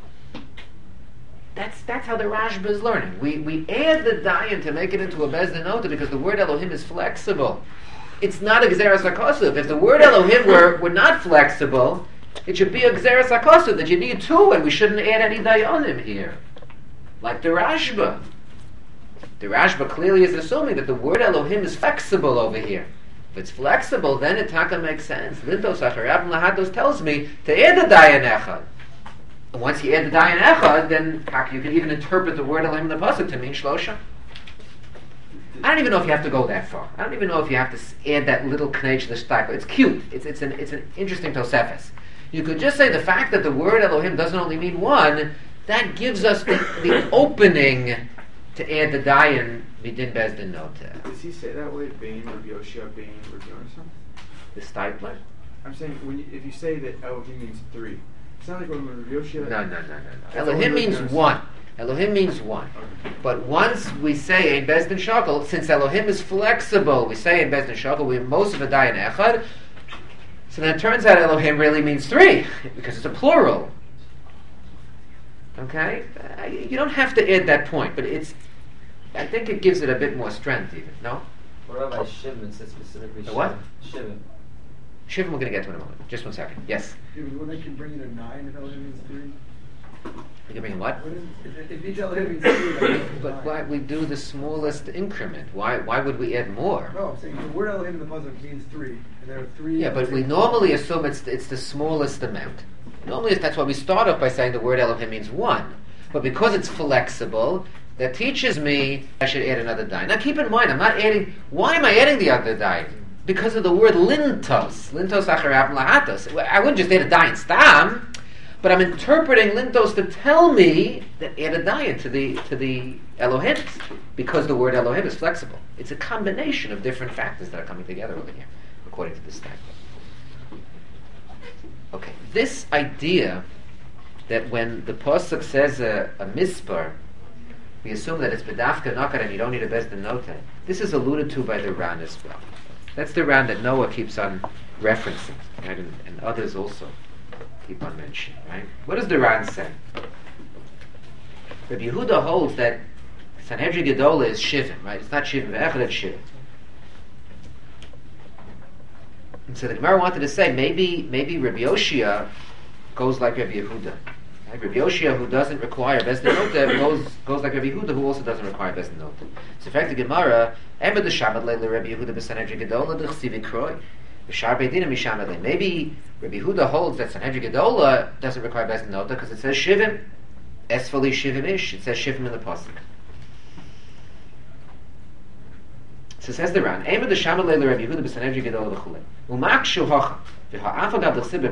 That's how the Rashba is learning. We add the dayan to make it into a Beis Din Nota because the word Elohim is flexible. It's not a Xeris HaKosav. If the word Elohim were not flexible, it should be a Xeris HaKosav that you need 2, and we shouldn't add any dayanim here. Like the Rashba. The Rashba clearly is assuming that the word Elohim is flexible over here. If it's flexible, then it taka makes sense. Lintos Acharabim Lahatos tells me to add the dayan echad. And once you add the dayan echad, then you can even interpret the word Elohim in the pasuk to mean Shlosha. I don't even know if you have to go that far. I don't even know if you have to add that little knei to the steipler. It's cute. It's an interesting tosefes. You could just say the fact that the word Elohim doesn't only mean 1, that gives us the opening to add the dayan midin Beis Din Nota. Does he say that way? Bain, Rabbi Yoshia, Bain, Rabbi Yonasan? The steipler? I'm saying if you say that Elohim means 3, it's not like when Rabbi Yoshia. No. Elohim means 1. Elohim means 1. But once we say Ein Beis Din Shogel, since Elohim is flexible, we say Ein Beis Din Shogel, we have most of a dayan echad. So then it turns out Elohim really means three, because it's a plural. Okay? You don't have to add that point, but I think it gives it a bit more strength even, no? What about Shivim? It says specifically The what? Shivim. Shivim we're going to get to in a moment. Just 1 second. Yes? When they can bring in a 9 if Elohim means 3? You can bring what? If each Elohim means 3, that means But 9. why we do the smallest increment? Why would we add more? No, I'm saying the word Elohim in the pasuk means 3, and there are 3. Yeah, but we normally assume it's the smallest amount. Normally that's why we start off by saying the word Elohim means 1. But because it's flexible, that teaches me I should add another dayan. Now keep in mind, I'm not adding. Why am I adding the other dayan? Because of the word lintos. Lintos acharab lahatos. I wouldn't just add a dayan stam, but I'm interpreting lintos to tell me that add a dayan to the Elohim, because the word Elohim is flexible. It's a combination of different factors that are coming together over here, according to this type. Okay, this idea that when the pasuk says a mispar, we assume that it's bedafka nakar and you don't need a bezdin note. This is alluded to by the Ran as well. That's the Ran that Noah keeps on referencing, right? And others also keep on mentioning, right? What does the Ran say? Rabbi Yehuda holds that Sanhedrin Gedola is Shivim, right? It's not Shivim ve'echad, it's Shivim. And so the Gemara wanted to say maybe Rabbi Yoshia goes like Rabbi Yehuda. Right? Rabbi Yoshia, who doesn't require Bezdin Nota, goes like Rabbi Yehuda, who also doesn't require Bezdin Nota. So in fact, the Gemara, Emad the Shabbat Leila Rabbi Yehuda b'Sanhedrin Gedola d'chsiv Kroi. B'Shar Beidin Mishamad Leila. Maybe Rabbi Yehuda holds that Sanhedrin Gedola doesn't require Bezdin Nota because it says Shivim. Esfali Shivim Ish. It says Shivim in the pasuk. So says the Ran, Emad the Shabbat Leila Rabbi Yehuda b'Sanhedrin Gedola d'chulei. U'makshu hocha. Why don't we say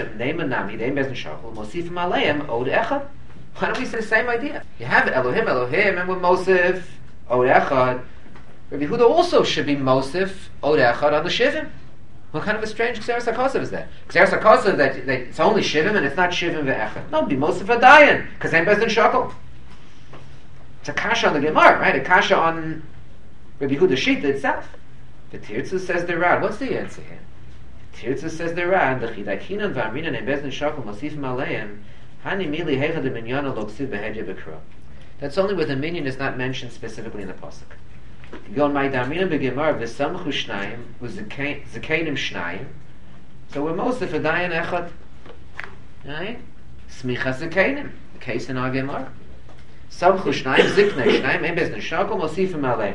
the same idea? You have Elohim, and with Mosif, Od Echad. Rabbi Yehuda also should be Mosif, Od Echad on the Shivim. What kind of a strange Xeris HaKosav is that? Xeris HaKosav that it's only Shivim and it's not Shivim ve'Echad. No, be Mosif Adayan, because ain't Bezdin Shakel. It's a kasha on the Gemara, right? A kasha on Rabbi Yehuda's Shita itself. The Tirtzu says the Rad. What's the answer here? Tirtzu says the Ran, the Chidakinan v'Amrinan and Bezdin Shakel Mosifim Aleim, Hani Mili Hecha de Minyana Loksiv Behedje Bekro. That's only where the minion is not mentioned specifically in the pasuk. You go on my Daminan beGemar v'Samchu Shnayim v'Zekeinim Shnayim. So we're most of a Dayan Echad, right? Smicha Zekeinim, the case in our Gemar. Samchu Shnayim Ziknei Shnayim and Bezdin Shakel Mosifim Aleim.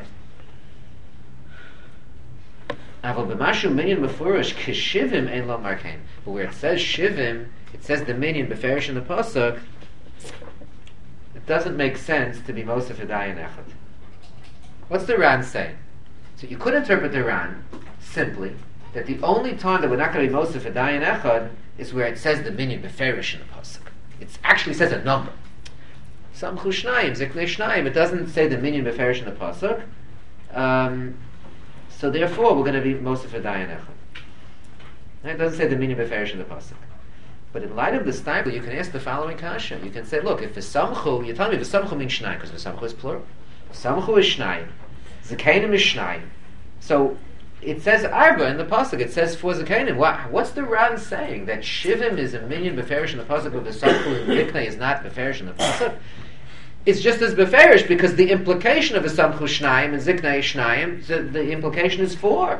But where it says shivim, it says the minion beferish in the pasuk. It doesn't make sense to be Mosef Adayan Echad. What's the Ran saying? So you could interpret the Ran simply that the only time that we're not going to be Mosef Adayan Echad is where it says the minion beferish in the pasuk. It actually says a number. Samchu Shnayim, Ziknei Shnayim. It doesn't say the minion beferish in the pasuk. So therefore, we're going to be Mosef Adayan Echad. It doesn't say the meaning of Beferish in the pasuk. But in light of this time, you can ask the following kasha. You can say, look, if V'samchu, you're telling me V'samchu means Shnayim, because V'samchu is plural. V'samchu is Shnayim. Zekeinim is Shnayim. So it says Arba in the pasuk. It says for Zekeinim. What's the Ran saying? That Shivim is a minion Beferish in the pasuk, but V'samchu and Viknei is not Beferish in the pasuk? It's just as beferish because the implication of a samchu shnayim and ziknei shnayim, the implication is 4.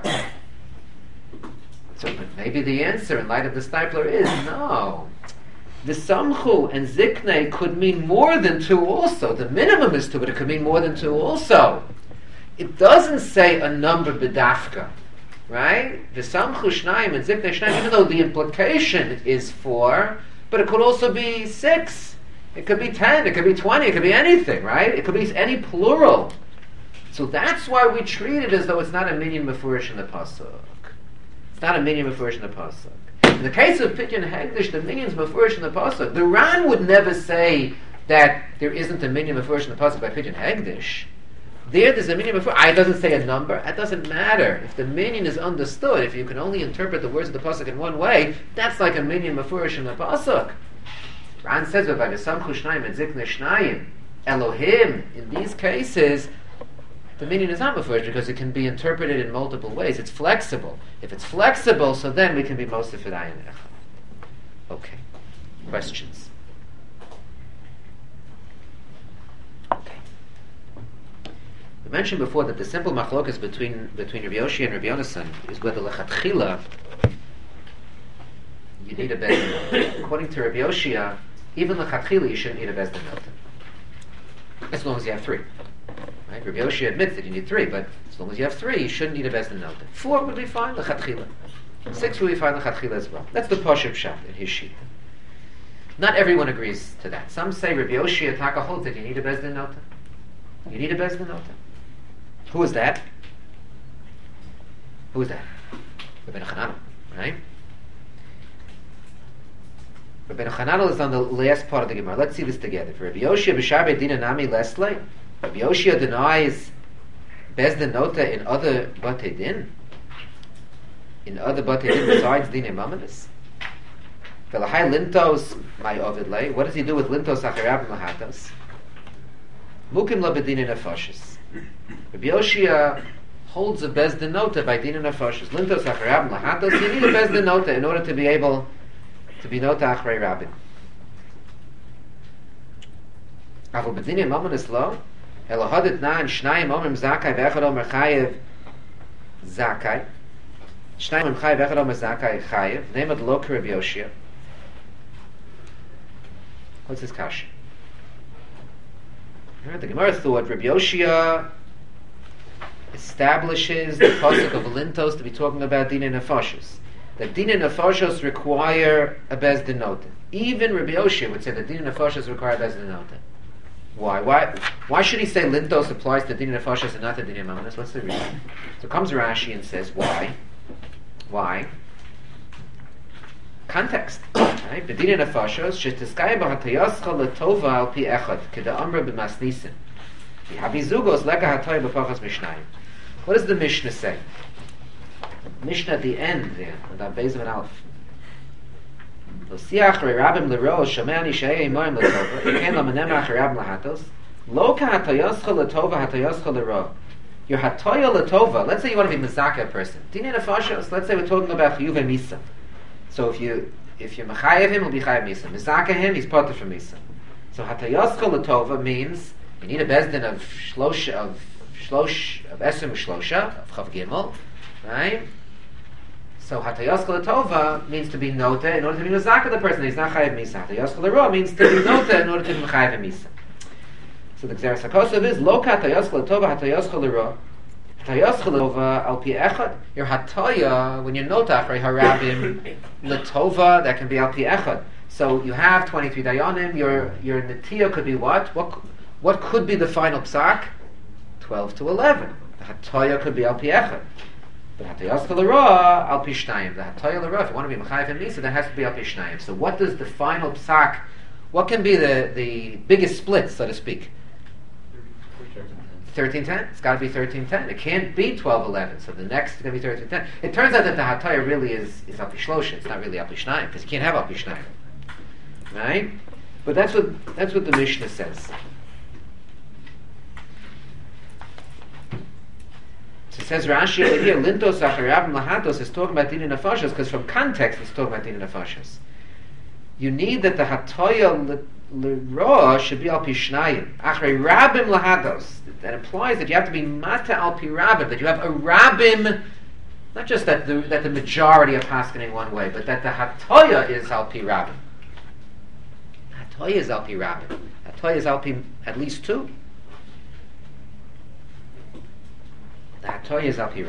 So but maybe the answer in light of the Stipler is no. The samchu and ziknei could mean more than 2 also. The minimum is 2, but it could mean more than 2 also. It doesn't say a number bedafka, right? The samchu shnayim and ziknei shnayim, even though the implication is 4, but it could also be 6. It could be 10, it could be 20, it could be anything, right? It could be any plural. So that's why we treat it as though it's not a minyan mefurish in the pasuk. It's not a minyan mefurish in the pasuk. In the case of Pidyon Hegdish, the minyan's mefurish in the pasuk. The Ran would never say that there isn't a minyan mefurish in the pasuk by Pidyon Hegdish. There's a minyan mefurish. It doesn't say a number. That doesn't matter. If the minyan is understood, if you can only interpret the words of the pasuk in one way, that's like a minyan mefurish in the pasuk. Ran says, by the Samchu Shnayim and Ziknei Shnayim, Elohim, in these cases, the meaning is not mefurish because it can be interpreted in multiple ways. It's flexible. If it's flexible, so then we can be mosif ayin echad. Okay. Questions? Okay. We mentioned before that the simple machlokas between Rabbi Yoshi and Rabbi Yonasan is whether lechatchila you need a bezdin. According to Rabbi Yoshia, even lechatchila you shouldn't need a bezdin noten, as long as you have 3. Right? Rabbi Yoshia admits that you need 3, but as long as you have 3, you shouldn't need a bezdin noten. 4 would be fine lechatchila. 6 would be fine lechatchila as well. That's the Pashup Pshat in his sheet. Not everyone agrees to that. Some say Rabbi Yoshia Taka holds that you need a bezdin noten. You need a bezdin noten. Who is that? Who is that? Rabbeinu Chananel, right? Rabbeinu Chananel is on the last part of the Gemara. Let's see this together. For Rabbi Yoshia b'shar be'dina nami leslei, Rabbi Yoshia denies bezdin nota in other batei din. In other batei din besides din imamanis. Velahai lintos my ovid lei. What does he do with lintos acharab mahatos? Mukim la bedin nefashis. Rabbi Yoshia holds a bezdin nota by din nefashis. Lintos acharab mahatos. You need a bezdin nota in order to be able to be nota achrei rabbin. Avol bedin imamanis lo. Elohadit na'an shnayim omrim zakai ve'echad omer chayev zakai. Shnayim omrim chayev ve'echad omer zakai chayev. Neimad lo Rabbi Yoshia. What's his kasha? The Gemara thought Rabbi Yoshia establishes the pasuk of lintos to be talking about din and nefashos. That din and nefashos require a bezdin nota. Even Rabbi Yoshia would say that din and nefashos require a bezdin nota. Why? Why should he say lintos applies to din and nefashos and not to din and mamanis? What's the reason? So comes Rashi and says, why? Why? Context. Right? Bedin nefashos shetiskayim b'hatayascha letova al pi echad keda'amra b'masnisin. V'havi zugos leka hatay b'pachas mishnayim. What does the Mishnah say? Mishnah at the end there, on the base of an aleph. Lo siach rabim l'ro shomei ani she'ei imoim letova eken l'manem achar rabim lahatos lo ka hatayascha letova hatayascha l'ro. Your hataya letova. Let's say you want to be mezaka person. Din nefashos. Let's say we're talking about chiyuv and misa. So if you mechayev him, he'll be chayev misa. Mizaka him, he's potter from misa. So hatayoscha l'tova means you need a bezdin of esrim shlosha of chav gimel, right? So hatayoscha l'tova means to be nota in order to be mizaka the person. He's not chayev misa. Hatayoscha l'ro means to be nota in order to be mechayev misa. So the Gzeras HaKosov is lo ka hatayoscha l'tova hatayoscha l'ro. Hatayoscha l'tova al pi echad. Your hataya, when you're nota achrei harabim l'tova, that can be al pi echad. So you have 23 dayanim. Your netiya could be what? What could be the final psak? 12 to 11. The hataya could be al pi echad. But hatayoscha l'ra al pi shnayim. The hataya l'ra, if you want to be mechayev and misa, that has to be al pi shnayim. So what does the final psak? What can be the biggest split, so to speak? 13:10. It's got to be 13:10. It can't be 12:11. So the next is going to be 13:10. It turns out that the hataya really is al pi shlosha. It's not really al pi shnayim because you can't have al pi shnayim, right? But that's what the Mishnah says. So it says Rashi over here, lintos acharabim lahatos is talking about din and nefashos because from context it's talking about din and nefashos. You need that the hataya l'roa should be al pi shnayim. Achrei rabim lahatos. That implies that you have to be mata al pi rabim, that you have a rabim, not just that the majority are paskening one way, but that the hataya is al pi rabim. Hataya is al pi rabim. Hataya is al pi at least 2. The hataya is al pi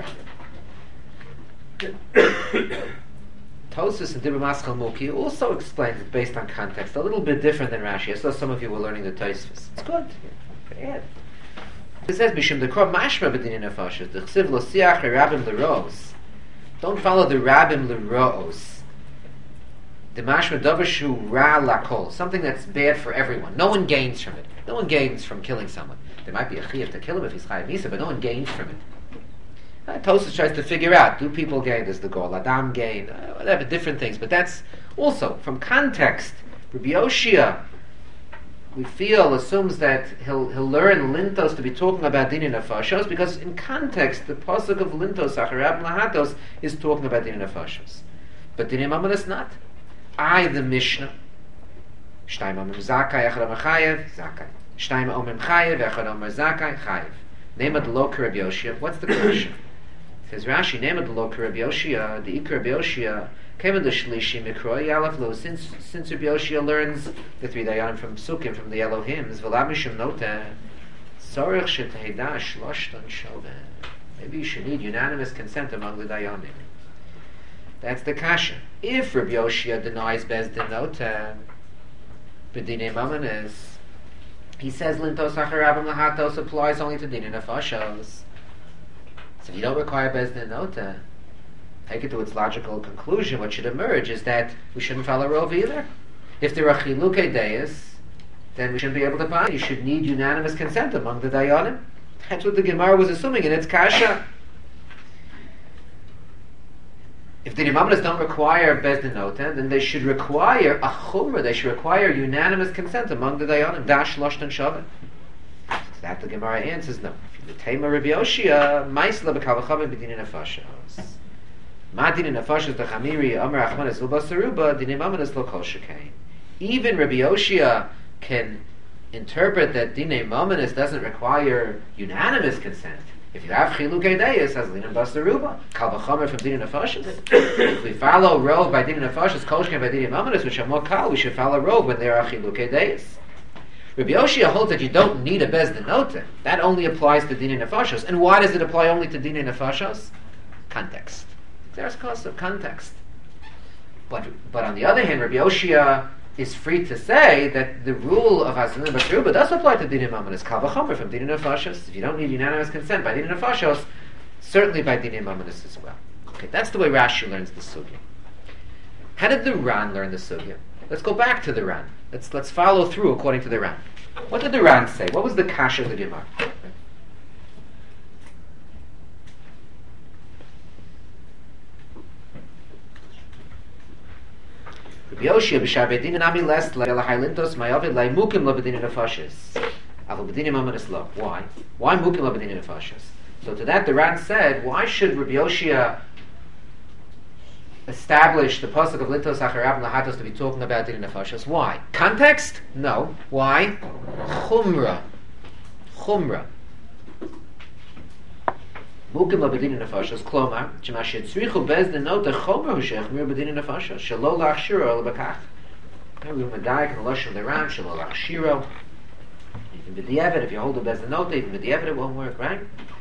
rabim. Tosfos and Dibur Maschal Muki also explains it based on context, a little bit different than Rashi. I saw some of you were learning the Tosfos. It's good. Yeah. It says, Bishum dekor mashma b'dinin nefashos, the chsiv lo siach rabim l'roos. Don't follow the rabim l'roos. The mashma davar shu ra lakol, something that's bad for everyone. No one gains from it. No one gains from killing someone. There might be a chiyuv to kill him if he's chayav misa, but no one gains from it. Tosfos tries to figure out, do people gain? Does the Gol Adam gain? Whatever, different things. But that's also, from context, Rabbi Yoshia we feel assumes that he'll learn lintos to be talking about dinin nefashos because in context the pasuk of lintos acharab lahatos is talking about dinin nefashos, but dinin mamanis not. The Mishnah. Shtayim omim zakai echad omer chayev zakai. Shtayim omim chayev echad omer zakai chayev. Name of the lo Rabbi Yoshia. What's the question? Says Rashi, name of the lo Rabbi Yoshia. The ikar Rabbi Yoshia. Came in the Shlishi Mikroi Yalef Lo. Since Rabbi Yoshia learns the 3 dayanim from Psukim, from the Elohims, V'la Mishum Noteh, Sorech Sheteheda Shloshton Shoveh. Maybe you should need unanimous consent among the dayanim. That's the kasha. If Rabbi Yoshia denies Bezdin Noteh, B'dinei Mamanis, he says Lintos Acharabim Lahatos applies only to Dinei Nefashos. So if you don't require Bezdin Noteh, take it to its logical conclusion, what should emerge is that we shouldn't follow Rov either. If there are chilukei deis, then we shouldn't be able to buy. You should need unanimous consent among the dayanim. That's what the Gemara was assuming in its kasha. If the imamanis don't require bezdin noten, then they should require a chumrah. They should require unanimous consent among the dayanim. Dash loshtan shavet. That the Gemara answers no. The Tema Rabbi Yoshia, Maisla b'kavachavim b'dinin nefashos. Madin nefashos dechamiri Amar Achmanis u'basaruba dinim amanis lo kol shekain. Even Rabbi Yoshia can interpret that dinei mamanis doesn't require unanimous consent. If you have chilukei deis as dinim basaruba, kal v'chamer from dinei nefashos. If we follow Rov by dinei nefashos, kol shekain by dinei mamanis, which are more kal, we should follow Rov when there are chilukei deis. Rabbi Yoshia holds that you don't need a bezdin noten. That only applies to dinei nefashos. And why does it apply only to dinei nefashos? Context. There's cost of context. But on the other hand, Rabbi Yoshia is free to say that the rule of Hasanim Basruba does apply to Dinei Mamanis, Kal V'chomer from Dinei Nefashos. If you don't need unanimous consent by Dinei Nefashos, certainly by Dinei Mamanis as well. Okay, that's the way Rashi learns the Sugya. How did the Ran learn the Sugya? Let's go back to the Ran. Let's follow through according to the Ran. What did the Ran say? What was the kasha of the Gemara? Rabbi Yoshia b'shar bedin nami lest lahaylintos mayavid laimukim lo bedin nefashis. Aval bedin mamanis lo. Why? Why mukim lo bedin nefashis? So to that the Ran said, why should Rabbi Yoshia establish the pasuk of lintos acharab lahatos to be talking about din nefashis? Why? Context? No. Why? Chumra. Mukim lo bedin nefashos, klomar, shemashe tzrichu bezdin nota chomer hushech mir bedin nefashos, shelo lachshiro lebakach. We have a medayik in the lashon of the Ran, shelo lachshiro. Even b'di'evet, if you hold a bezdin nota, even b'di'evet it won't work, right?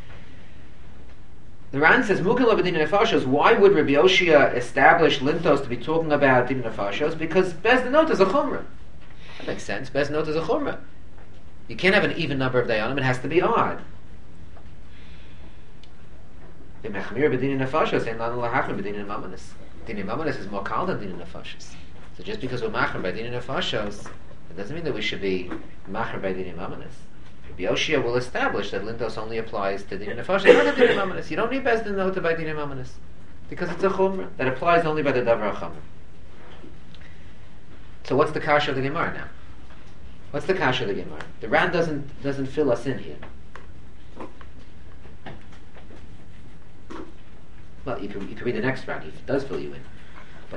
The Ran says, Mukim lo bedin nefashos. Why would Rabbi Yoshia establish lintos to be talking about din nefashos? Because bezdin nota is a chumrah. That makes sense. Bezdin nota is a chumrah. You can't have an even number of dayanim; it has to be odd. The mechmir b'dinin nefashos ain't lanu lahachmir b'dinin mamanis. Dinin mamanis is more kal than dinin nefashos. So just because we're machmir by dinin nefashos, it doesn't mean that we should be machmir by dinin mamanis. Rabbi Yoshia will establish that lintos only applies to dinin nefashos, not to dinin mamanis. You don't need bezdin nota by dinin mamanis because it's a chumrah that applies only by the davar chumrah. So what's the kasha of the Gemara now? What's the kasha of the Gemara? The Ran doesn't fill us in here. Well, you can read the next round. He does fill you in. But,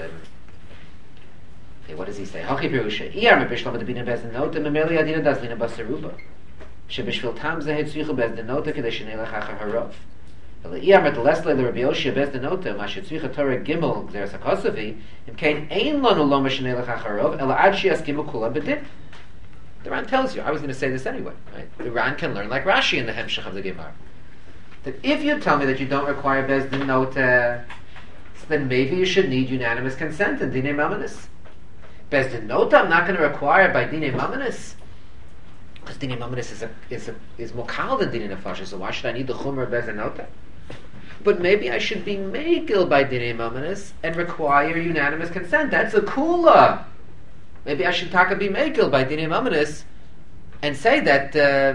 what does he say? Hachi pirusha. Iyar mepishlam adabina bezdin nota memeli adina dazlina basaruba. Shebishvil tam zehet zrichu bezdin nota kedei shenei lechacha harov. Iyar met lesle le Rabbi Yoshia bezdin nota mashe tzricha Torah gimel gzeres hakosavi imkein ein lanu loma shenei lechacha harov ela ad sheyaskimu kula bedin. The Ran tells you. I was going to say this anyway. Right? The Ran can learn like Rashi in the Hemshech of the Gemara. That if you tell me that you don't require bezdin nota, then maybe you should need unanimous consent in dinei mamanis. Bezdin nota I'm not going to require by dinei mamanis, because dinei mamanis is more kal than dinei nefashos. So why should I need the chumrah of bezdin nota? But maybe I should be meikil by dinei mamanis and require unanimous consent. That's a kula. Maybe I should taka be meikil by dinei mamanis and say that.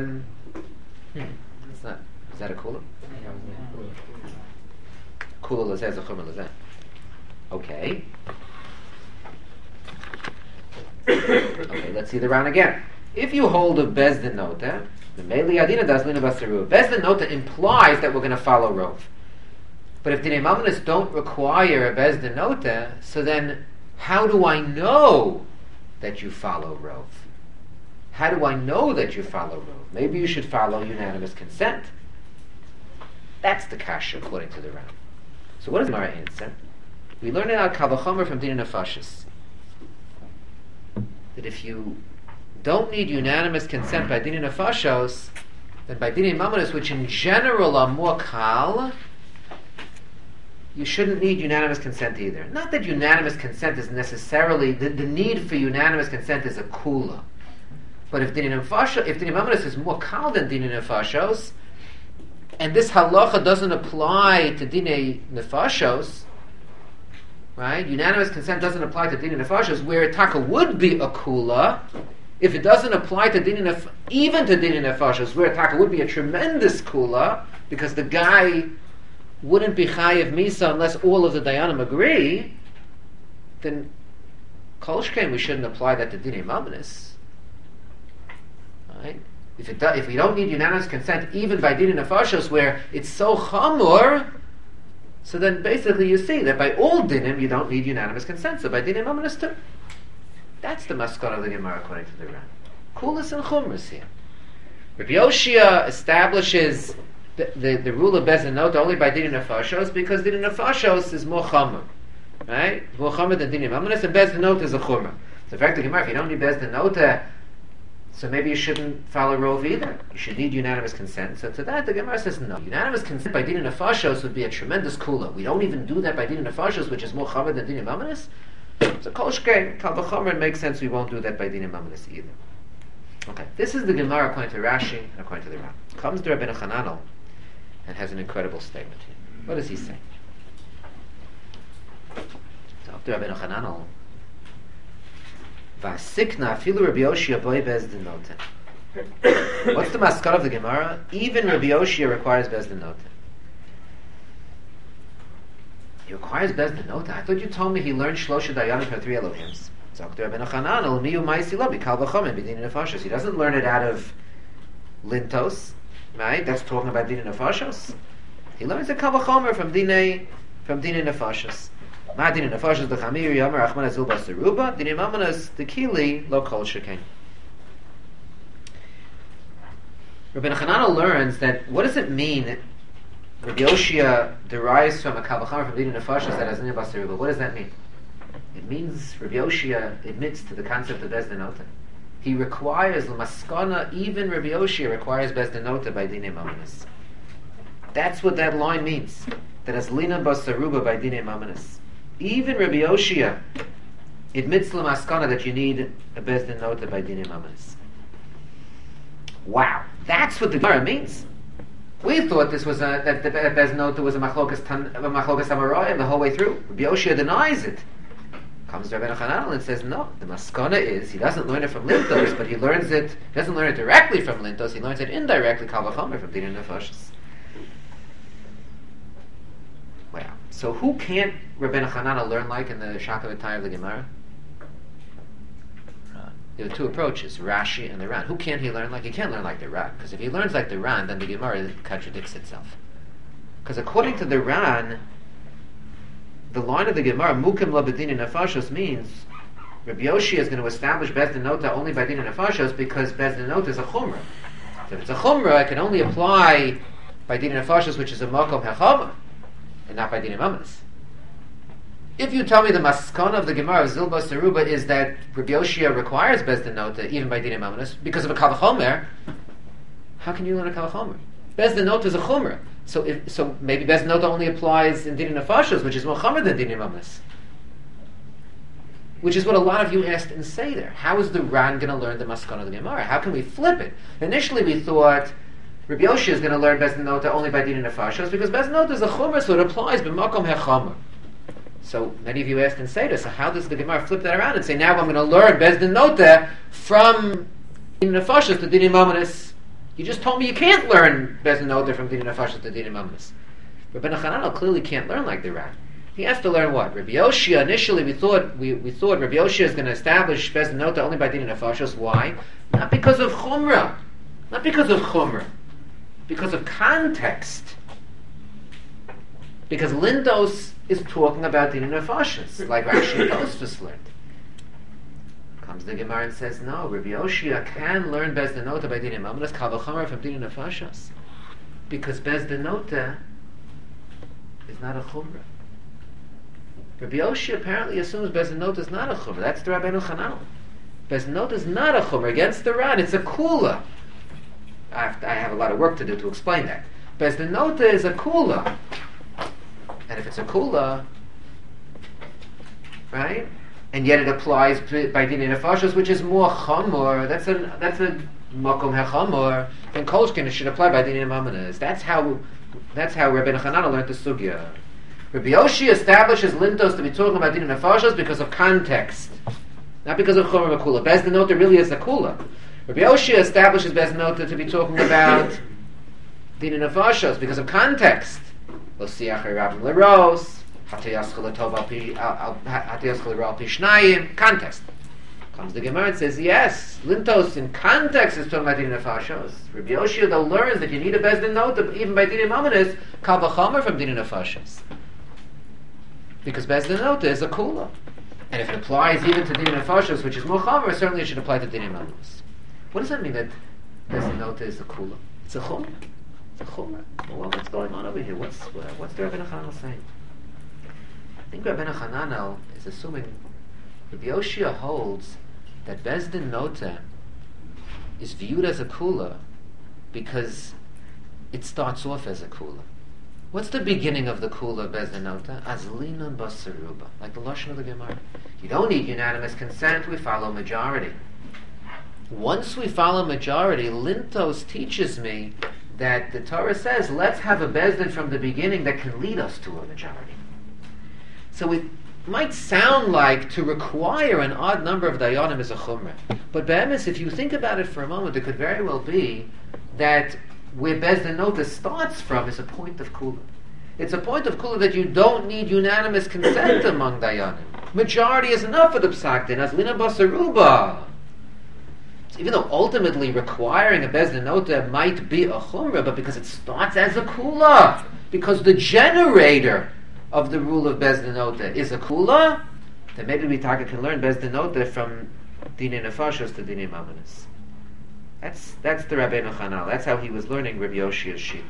It's not. Is that a kula? Kula lazeh is a chumrah lazeh. Okay. Okay, let's see the Ran again. If you hold of Bezdin Nota, the Meili Adina das Lina Basaru. Bezdin Nota implies that we're going to follow Rov. But if the Neimamonis don't require a Bezdin Nota, so then how do I know that you follow Rov? How do I know that you follow Rov? Maybe you should follow unanimous consent. That's the kasha according to the Ram. So what does the Gemara answer? We learn it out Kal V'chomer from Din Nefashis. That if you don't need unanimous consent by Din Nefashos, then by Din Mamonos, which in general are more kal, you shouldn't need unanimous consent either. Not that unanimous consent is necessarily, the need for unanimous consent is a kula. But if Din Mamonos is more kal than Din Nefashos, and this halacha doesn't apply to Din Nefashos, right? Unanimous consent doesn't apply to Din Nefashos, where a taka would be a kula. If it doesn't apply to even to Din Nefashos, where a taka would be a tremendous kula, because the guy wouldn't be chayiv misa unless all of the dayanim agree, then kol shkein we shouldn't apply that to Din Mamonos. Right? If we don't need unanimous consent, even by Din Nefashos, where it's so chamor, so then basically you see that by all dinim you don't need unanimous consent. So by Din Mamonos too. That's the maskana of the Gemara according to the Ram. Kulas and chumras here. Rabbi Yoshia establishes the rule of Bezdin Nota only by Din Nefashos because Din Nefashos is more chamor, right? More chamor than Din Mamonos, and Bezdin Nota is a chumrah. So in fact, the Gemara, if you don't need Bezdin Nota, so maybe you shouldn't follow Rov either. You should need unanimous consent. So to that, the Gemara says no. Unanimous consent by Din Nefashos would be a tremendous kula. We don't even do that by Din Nefashos, which is more chamor than Din Mamonos. So kol shkein, kal v'chomer, it makes sense we won't do that by Din Mamonos either. Okay, this is the Gemara according to Rashi and according to the Ram. Comes to Rabbeinu Chananel and has an incredible statement here. What does he say? So up to Rabbeinu Chananel, V'asikna afilu Rabbi Yoshia boi Bezdin Nota. What's the maskar of the Gemara? Even Rabbi Yoshia requires Bezdin Nota. He requires Bezdin Nota? I thought you told me he learned Shlosha Dayanim from 3 Elohims. So up to Rabbeinu Chananel, miyu ma'isi lo b'kal v'chomer b'din nefashos. He doesn't learn it out of lintos, right? That's talking about din nefashos. He learns the kal v'chomer from din nefashos. Ma din nefashos the chamir yomer achman azul basaruba. Din mamonos the kili lo kol shekain. Rabbeinu Chananel learns that what does it mean? Rabbi Yoshia derives from a kal v'chomer from din nefashos that has din basaruba. What does that mean? It means Rabbi Yoshia admits to the concept of Bezdin Nota. He requires l'maskana, even Rabbi Yoshia requires Bezdin Nota by Dinei Mamonos. That's what that line means. That as lina basaruba by Dinei Mamonos. Even Rabbi Yoshia admits l'maskana that you need a Bezdin Nota by Dinei Mamonos. Wow, that's what the Gemara means. We thought this was that the Bezdin Nota was a machlokas amarayim the whole way through. Rabbi Yoshia denies it. Comes to Rabbeinu Chananel and says, no, the maskana is, he doesn't learn it from lintos, but he doesn't learn it directly from lintos, he learns it indirectly, kal v'chomer, from din nefashos. Wow. So who can't Rabbeinu Chananel learn like in the Shakavatai of the Gemara? There are 2 approaches, Rashi and the Ran. Who can't he learn like? He can't learn like the Ran, because if he learns like the Ran, then the Gemara contradicts itself. Because according to the Ran, the line of the Gemara, Mukim la b'din nefashos, means Rabbi Yoshia is going to establish Bezdin Nota only by din nefashos because Bezdin Nota is a chumrah. So if it's a chumrah, it can only apply by din nefashos, which is a makom hechama, and not by din mamonos. If you tell me the maskana of the Gemara of Zilba Saruba is that Rabbi Yoshia requires Bezdin Nota even by din mamonos because of a kal v'chomer, how can you learn a kal v'chomer? Bezdin Nota is a chumrah. So maybe Bezdin Nota only applies in Din Nefashos, which is more chamer than Din Mamonos. Which is what a lot of you asked in Seder. How is the Ran going to learn the Maskana of the Gemara? How can we flip it? Initially we thought Rabbi Yoshia is going to learn Bezdin Nota only by Din Nefashos because Bezdin Nota is a chumrah, so it applies b'makom hechamer. So many of you asked in Seder, so how does the Gemara flip that around and say, now I'm going to learn Bezdin Nota from Din Nefashos to Din Mamonos? You just told me you can't learn Bezdin Nota from Din Nefashos to Din Mamonos. Rabbeinu Chananel clearly can't learn like the Ran. He has to learn what? Rabbi Yoshia, initially we thought Rabbi Yoshia is going to establish Bezdin Nota only by Din Nefashos. Why? Not because of Chumrah. Not because of Chumrah. Because of context. Because Lindos is talking about Din Nefashos, like Rashi and Tosfos learned. Comes the Gemara and says, no, Rabbi Yoshia can learn Bezdin Nota by Din Nefashos, Kal V'chomer from Din Nefashos. Because Bezdin Nota is not a Chumrah. Rabbi Yoshia apparently assumes Bezdin Nota is not a Chumrah. That's the Rabbeinu Chananel. Bezdin Nota is not a Chumrah against the Ran. It's a Kula. I have a lot of work to do to explain that. Bezdin Nota is a Kula. And if it's a Kula, right? And yet it applies by Din Nefashos, which is more Chamor. That's a Makom HaChamor. Then Kolshkin, it should apply by Din Nefashos. That's how Rabbeinu Chananel learned the Sugya. Rabbi Yoshi establishes Lintos to be talking about Din Nefashos because of context, not because of Chomer Makula. Bezdin Nota really is a Kula. Rabbi Yoshi establishes Bezdin Nota to be talking about Din Nefashos because of context. Lo siach rabim leros, hatayaschel latov al pi shnayim. Context. Comes the Gemara and says, yes, Lintos in context is talking about Din Nefashos. Rabbi Yoshi though learns that you need a Bezdin Nota even by Din Nefashos, kal v'chomer from Din Nefashos. Because Bezdin Nota is a Kula. And if it applies even to Din Nefashos, which is more Chomer, certainly it should apply to Din Nefashos. What does that mean that Bezdin Nota is a Kula? It's a Chomer. It's a Chomer. Well, what's going on over here? What's the Rabbeinu Chananel saying? I think Rabbeinu Chananel is assuming Rabbi Yoshia holds that Bezdin Nota is viewed as a Kula because it starts off as a Kula. What's the beginning of the Kula of Bezdin Nota? Azlina basaruba, like the Lashon of the Gemara. You don't need unanimous consent, we follow majority. Once we follow majority, Lintos teaches me that the Torah says, let's have a Bezdin from the beginning that can lead us to a majority. So it might sound like to require an odd number of Dayanim is a Chumrah. But Be'emes, if you think about it for a moment, it could very well be that where Bezdin Nota starts from is a point of Kula. It's a point of Kula that you don't need unanimous consent among Dayanim. Majority is enough for the Psak Din, as Lina Basaruba. So even though ultimately requiring a Bezdin Nota might be a Chumrah, but because it starts as a Kula, because the generator of the rule of Bezdin Nota is a Kula, then maybe we can learn Bezdin Nota from Dinei Nefashos to Dinei Mamanis. That's the Rabbeinu Chananel. That's how he was learning Rabbi Yoshia's sheet.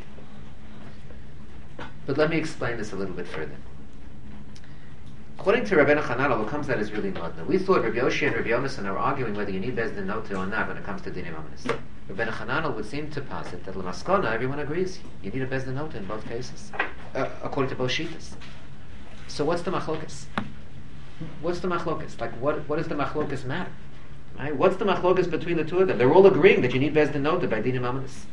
But let me explain this a little bit further. According to Rabbeinu Chananel, what comes out is really not. We thought Rabbi Yoshia and Rabbi Yonasan are arguing whether you need Bezdin Nota or not when it comes to Dinei Mamanis. Rabbeinu Chananel would seem to posit that L'maskona, everyone agrees. You need a Bezdin Nota in both cases, according to both Shitas. So what's the machlokas? What's the machlokas? Like, what does the machlokas matter? Right? What's the machlokas between the two of them? They're all agreeing that you need Bezdin Nota by Dinei Mamanis.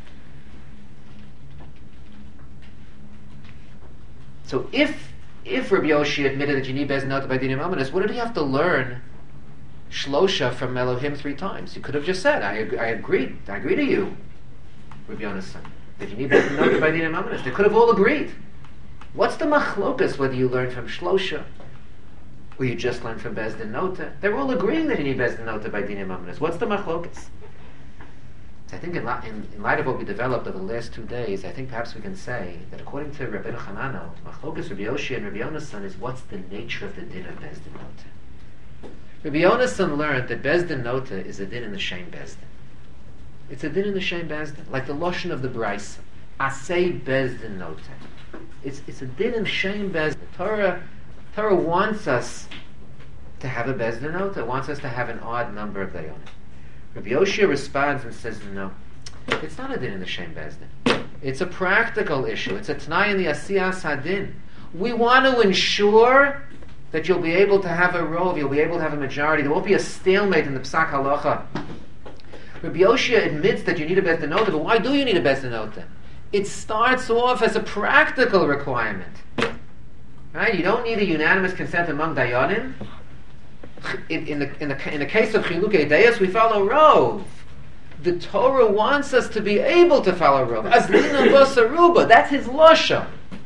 So if Rabbi Yoshi admitted that you need Bezdin Nota by Dinei Mamanis, what did he have to learn Shlosha from Elohim 3 times? He could have just said, I agree to you, Rabbi Yonasan, that you need Bezdin Nota by Dinei Mamanis. They could have all agreed. What's the machlokas whether you learn from Shlosha or you just learn from Bezdin Nota? They're all agreeing that you need Bezdin Nota by Dinei Mamanis. What's the machlokas? I think in light of what we developed over the last 2 days, I think perhaps we can say that according to Rabbeinu Chananel, machlokas Rabbi Yoshia and Rabbi Yonasan is what's the nature of the din of Bezdin Nota. Rabbi Yonasan learned that Bezdin Nota is a din in the Shem Bezdin. It's a din in the Shem Bezdin, like the Lashon of the Brisa. Asay Bezdin Nota. It's a din in Shem Bezdin. Torah wants us to have a Bezdin Nota. It wants us to have an odd number of Dayanim. Rabbi Yoshia responds and says, no, it's not a din in the Shem Bezdin. It's a practical issue. It's a T'nai in the Asiyas Hadin. We want to ensure that you'll be able to have a rov, you'll be able to have a majority. There won't be a stalemate in the Psak Halacha. Rabbi Yoshia admits that you need a Bezdin Nota, but why do you need a Bezdin Nota? It starts off as a practical requirement. Right? You don't need a unanimous consent among Dayanim. In the case of Chilukei Deis, we follow Rov. The Torah wants us to be able to follow Rov. Azlina Basaruba, that's his Lashon.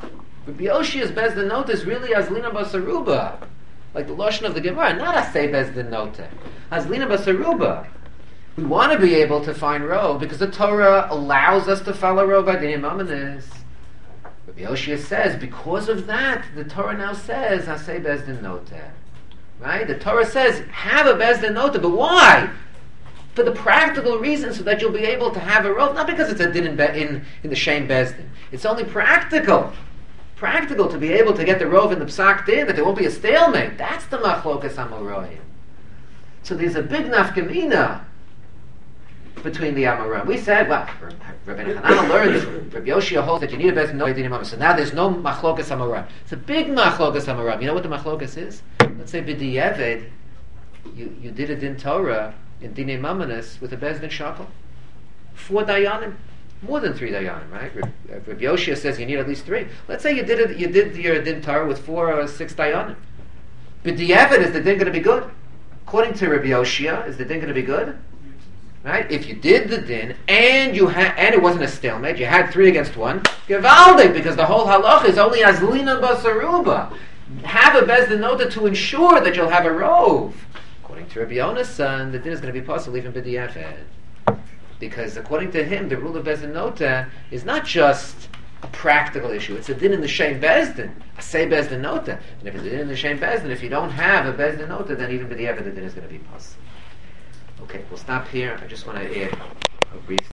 Rabbi Yoshia's Bezdin Nota is really Azlina Basaruba, like the Lashon of the Gemara, not Asay Bezdin Nota. Azlina Basaruba. We want to be able to find Rov because the Torah allows us to follow Rov Adin Amanis. Rabbi Yoshia says, because of that, the Torah now says, Asay Bezdin Nota. Right? The Torah says, have a Bezdin Nota, but why? For the practical reason, so that you'll be able to have a Rov, not because it's a din in the Shem Bezdin. It's only practical. Practical to be able to get the Rov in the Psak Din, that there won't be a stalemate. That's the Machlokas HaMoroim. So there's a big nafkamina between the Amoraim. We said, well, Rabbi Hananel learns, Rabbi Yoshia holds that you need a Bezdin Nota Dinim Amoraim. So now there's no Machlokas HaMoroim. It's a big Machlokas HaMoroim. You know what the Machlokas is? Let's say B'di'evid, you did a Din Torah in Dinei Mamonis with a Bezdin Shakel. 4 Dayanim. More than 3 Dayanim, right? Rabbi Yoshia says you need at least 3. Let's say you did your Din Torah with 4 or 6 Dayanim. B'di'evid, is the Din going to be good? According to Rabbi Yoshia, is the Din going to be good? Right? If you did the Din and and it wasn't a stalemate, you had 3 against 1, Gevaldik, because the whole halach is only Azlina Basaruba. Have a Bezdin Nota to ensure that you'll have a Rov. According to Rabbi Yona's son, the Din is going to be possible even B'di'evid. Because according to him, the rule of Bezdin Nota is not just a practical issue. It's a din in the Shem Bezdin. I say Bezdin Nota. And if it's a din in the Shem Bezdin, if you don't have a Bezdin Nota, then even B'di'evid the din is going to be possible. Okay, we'll stop here. I just want to add a brief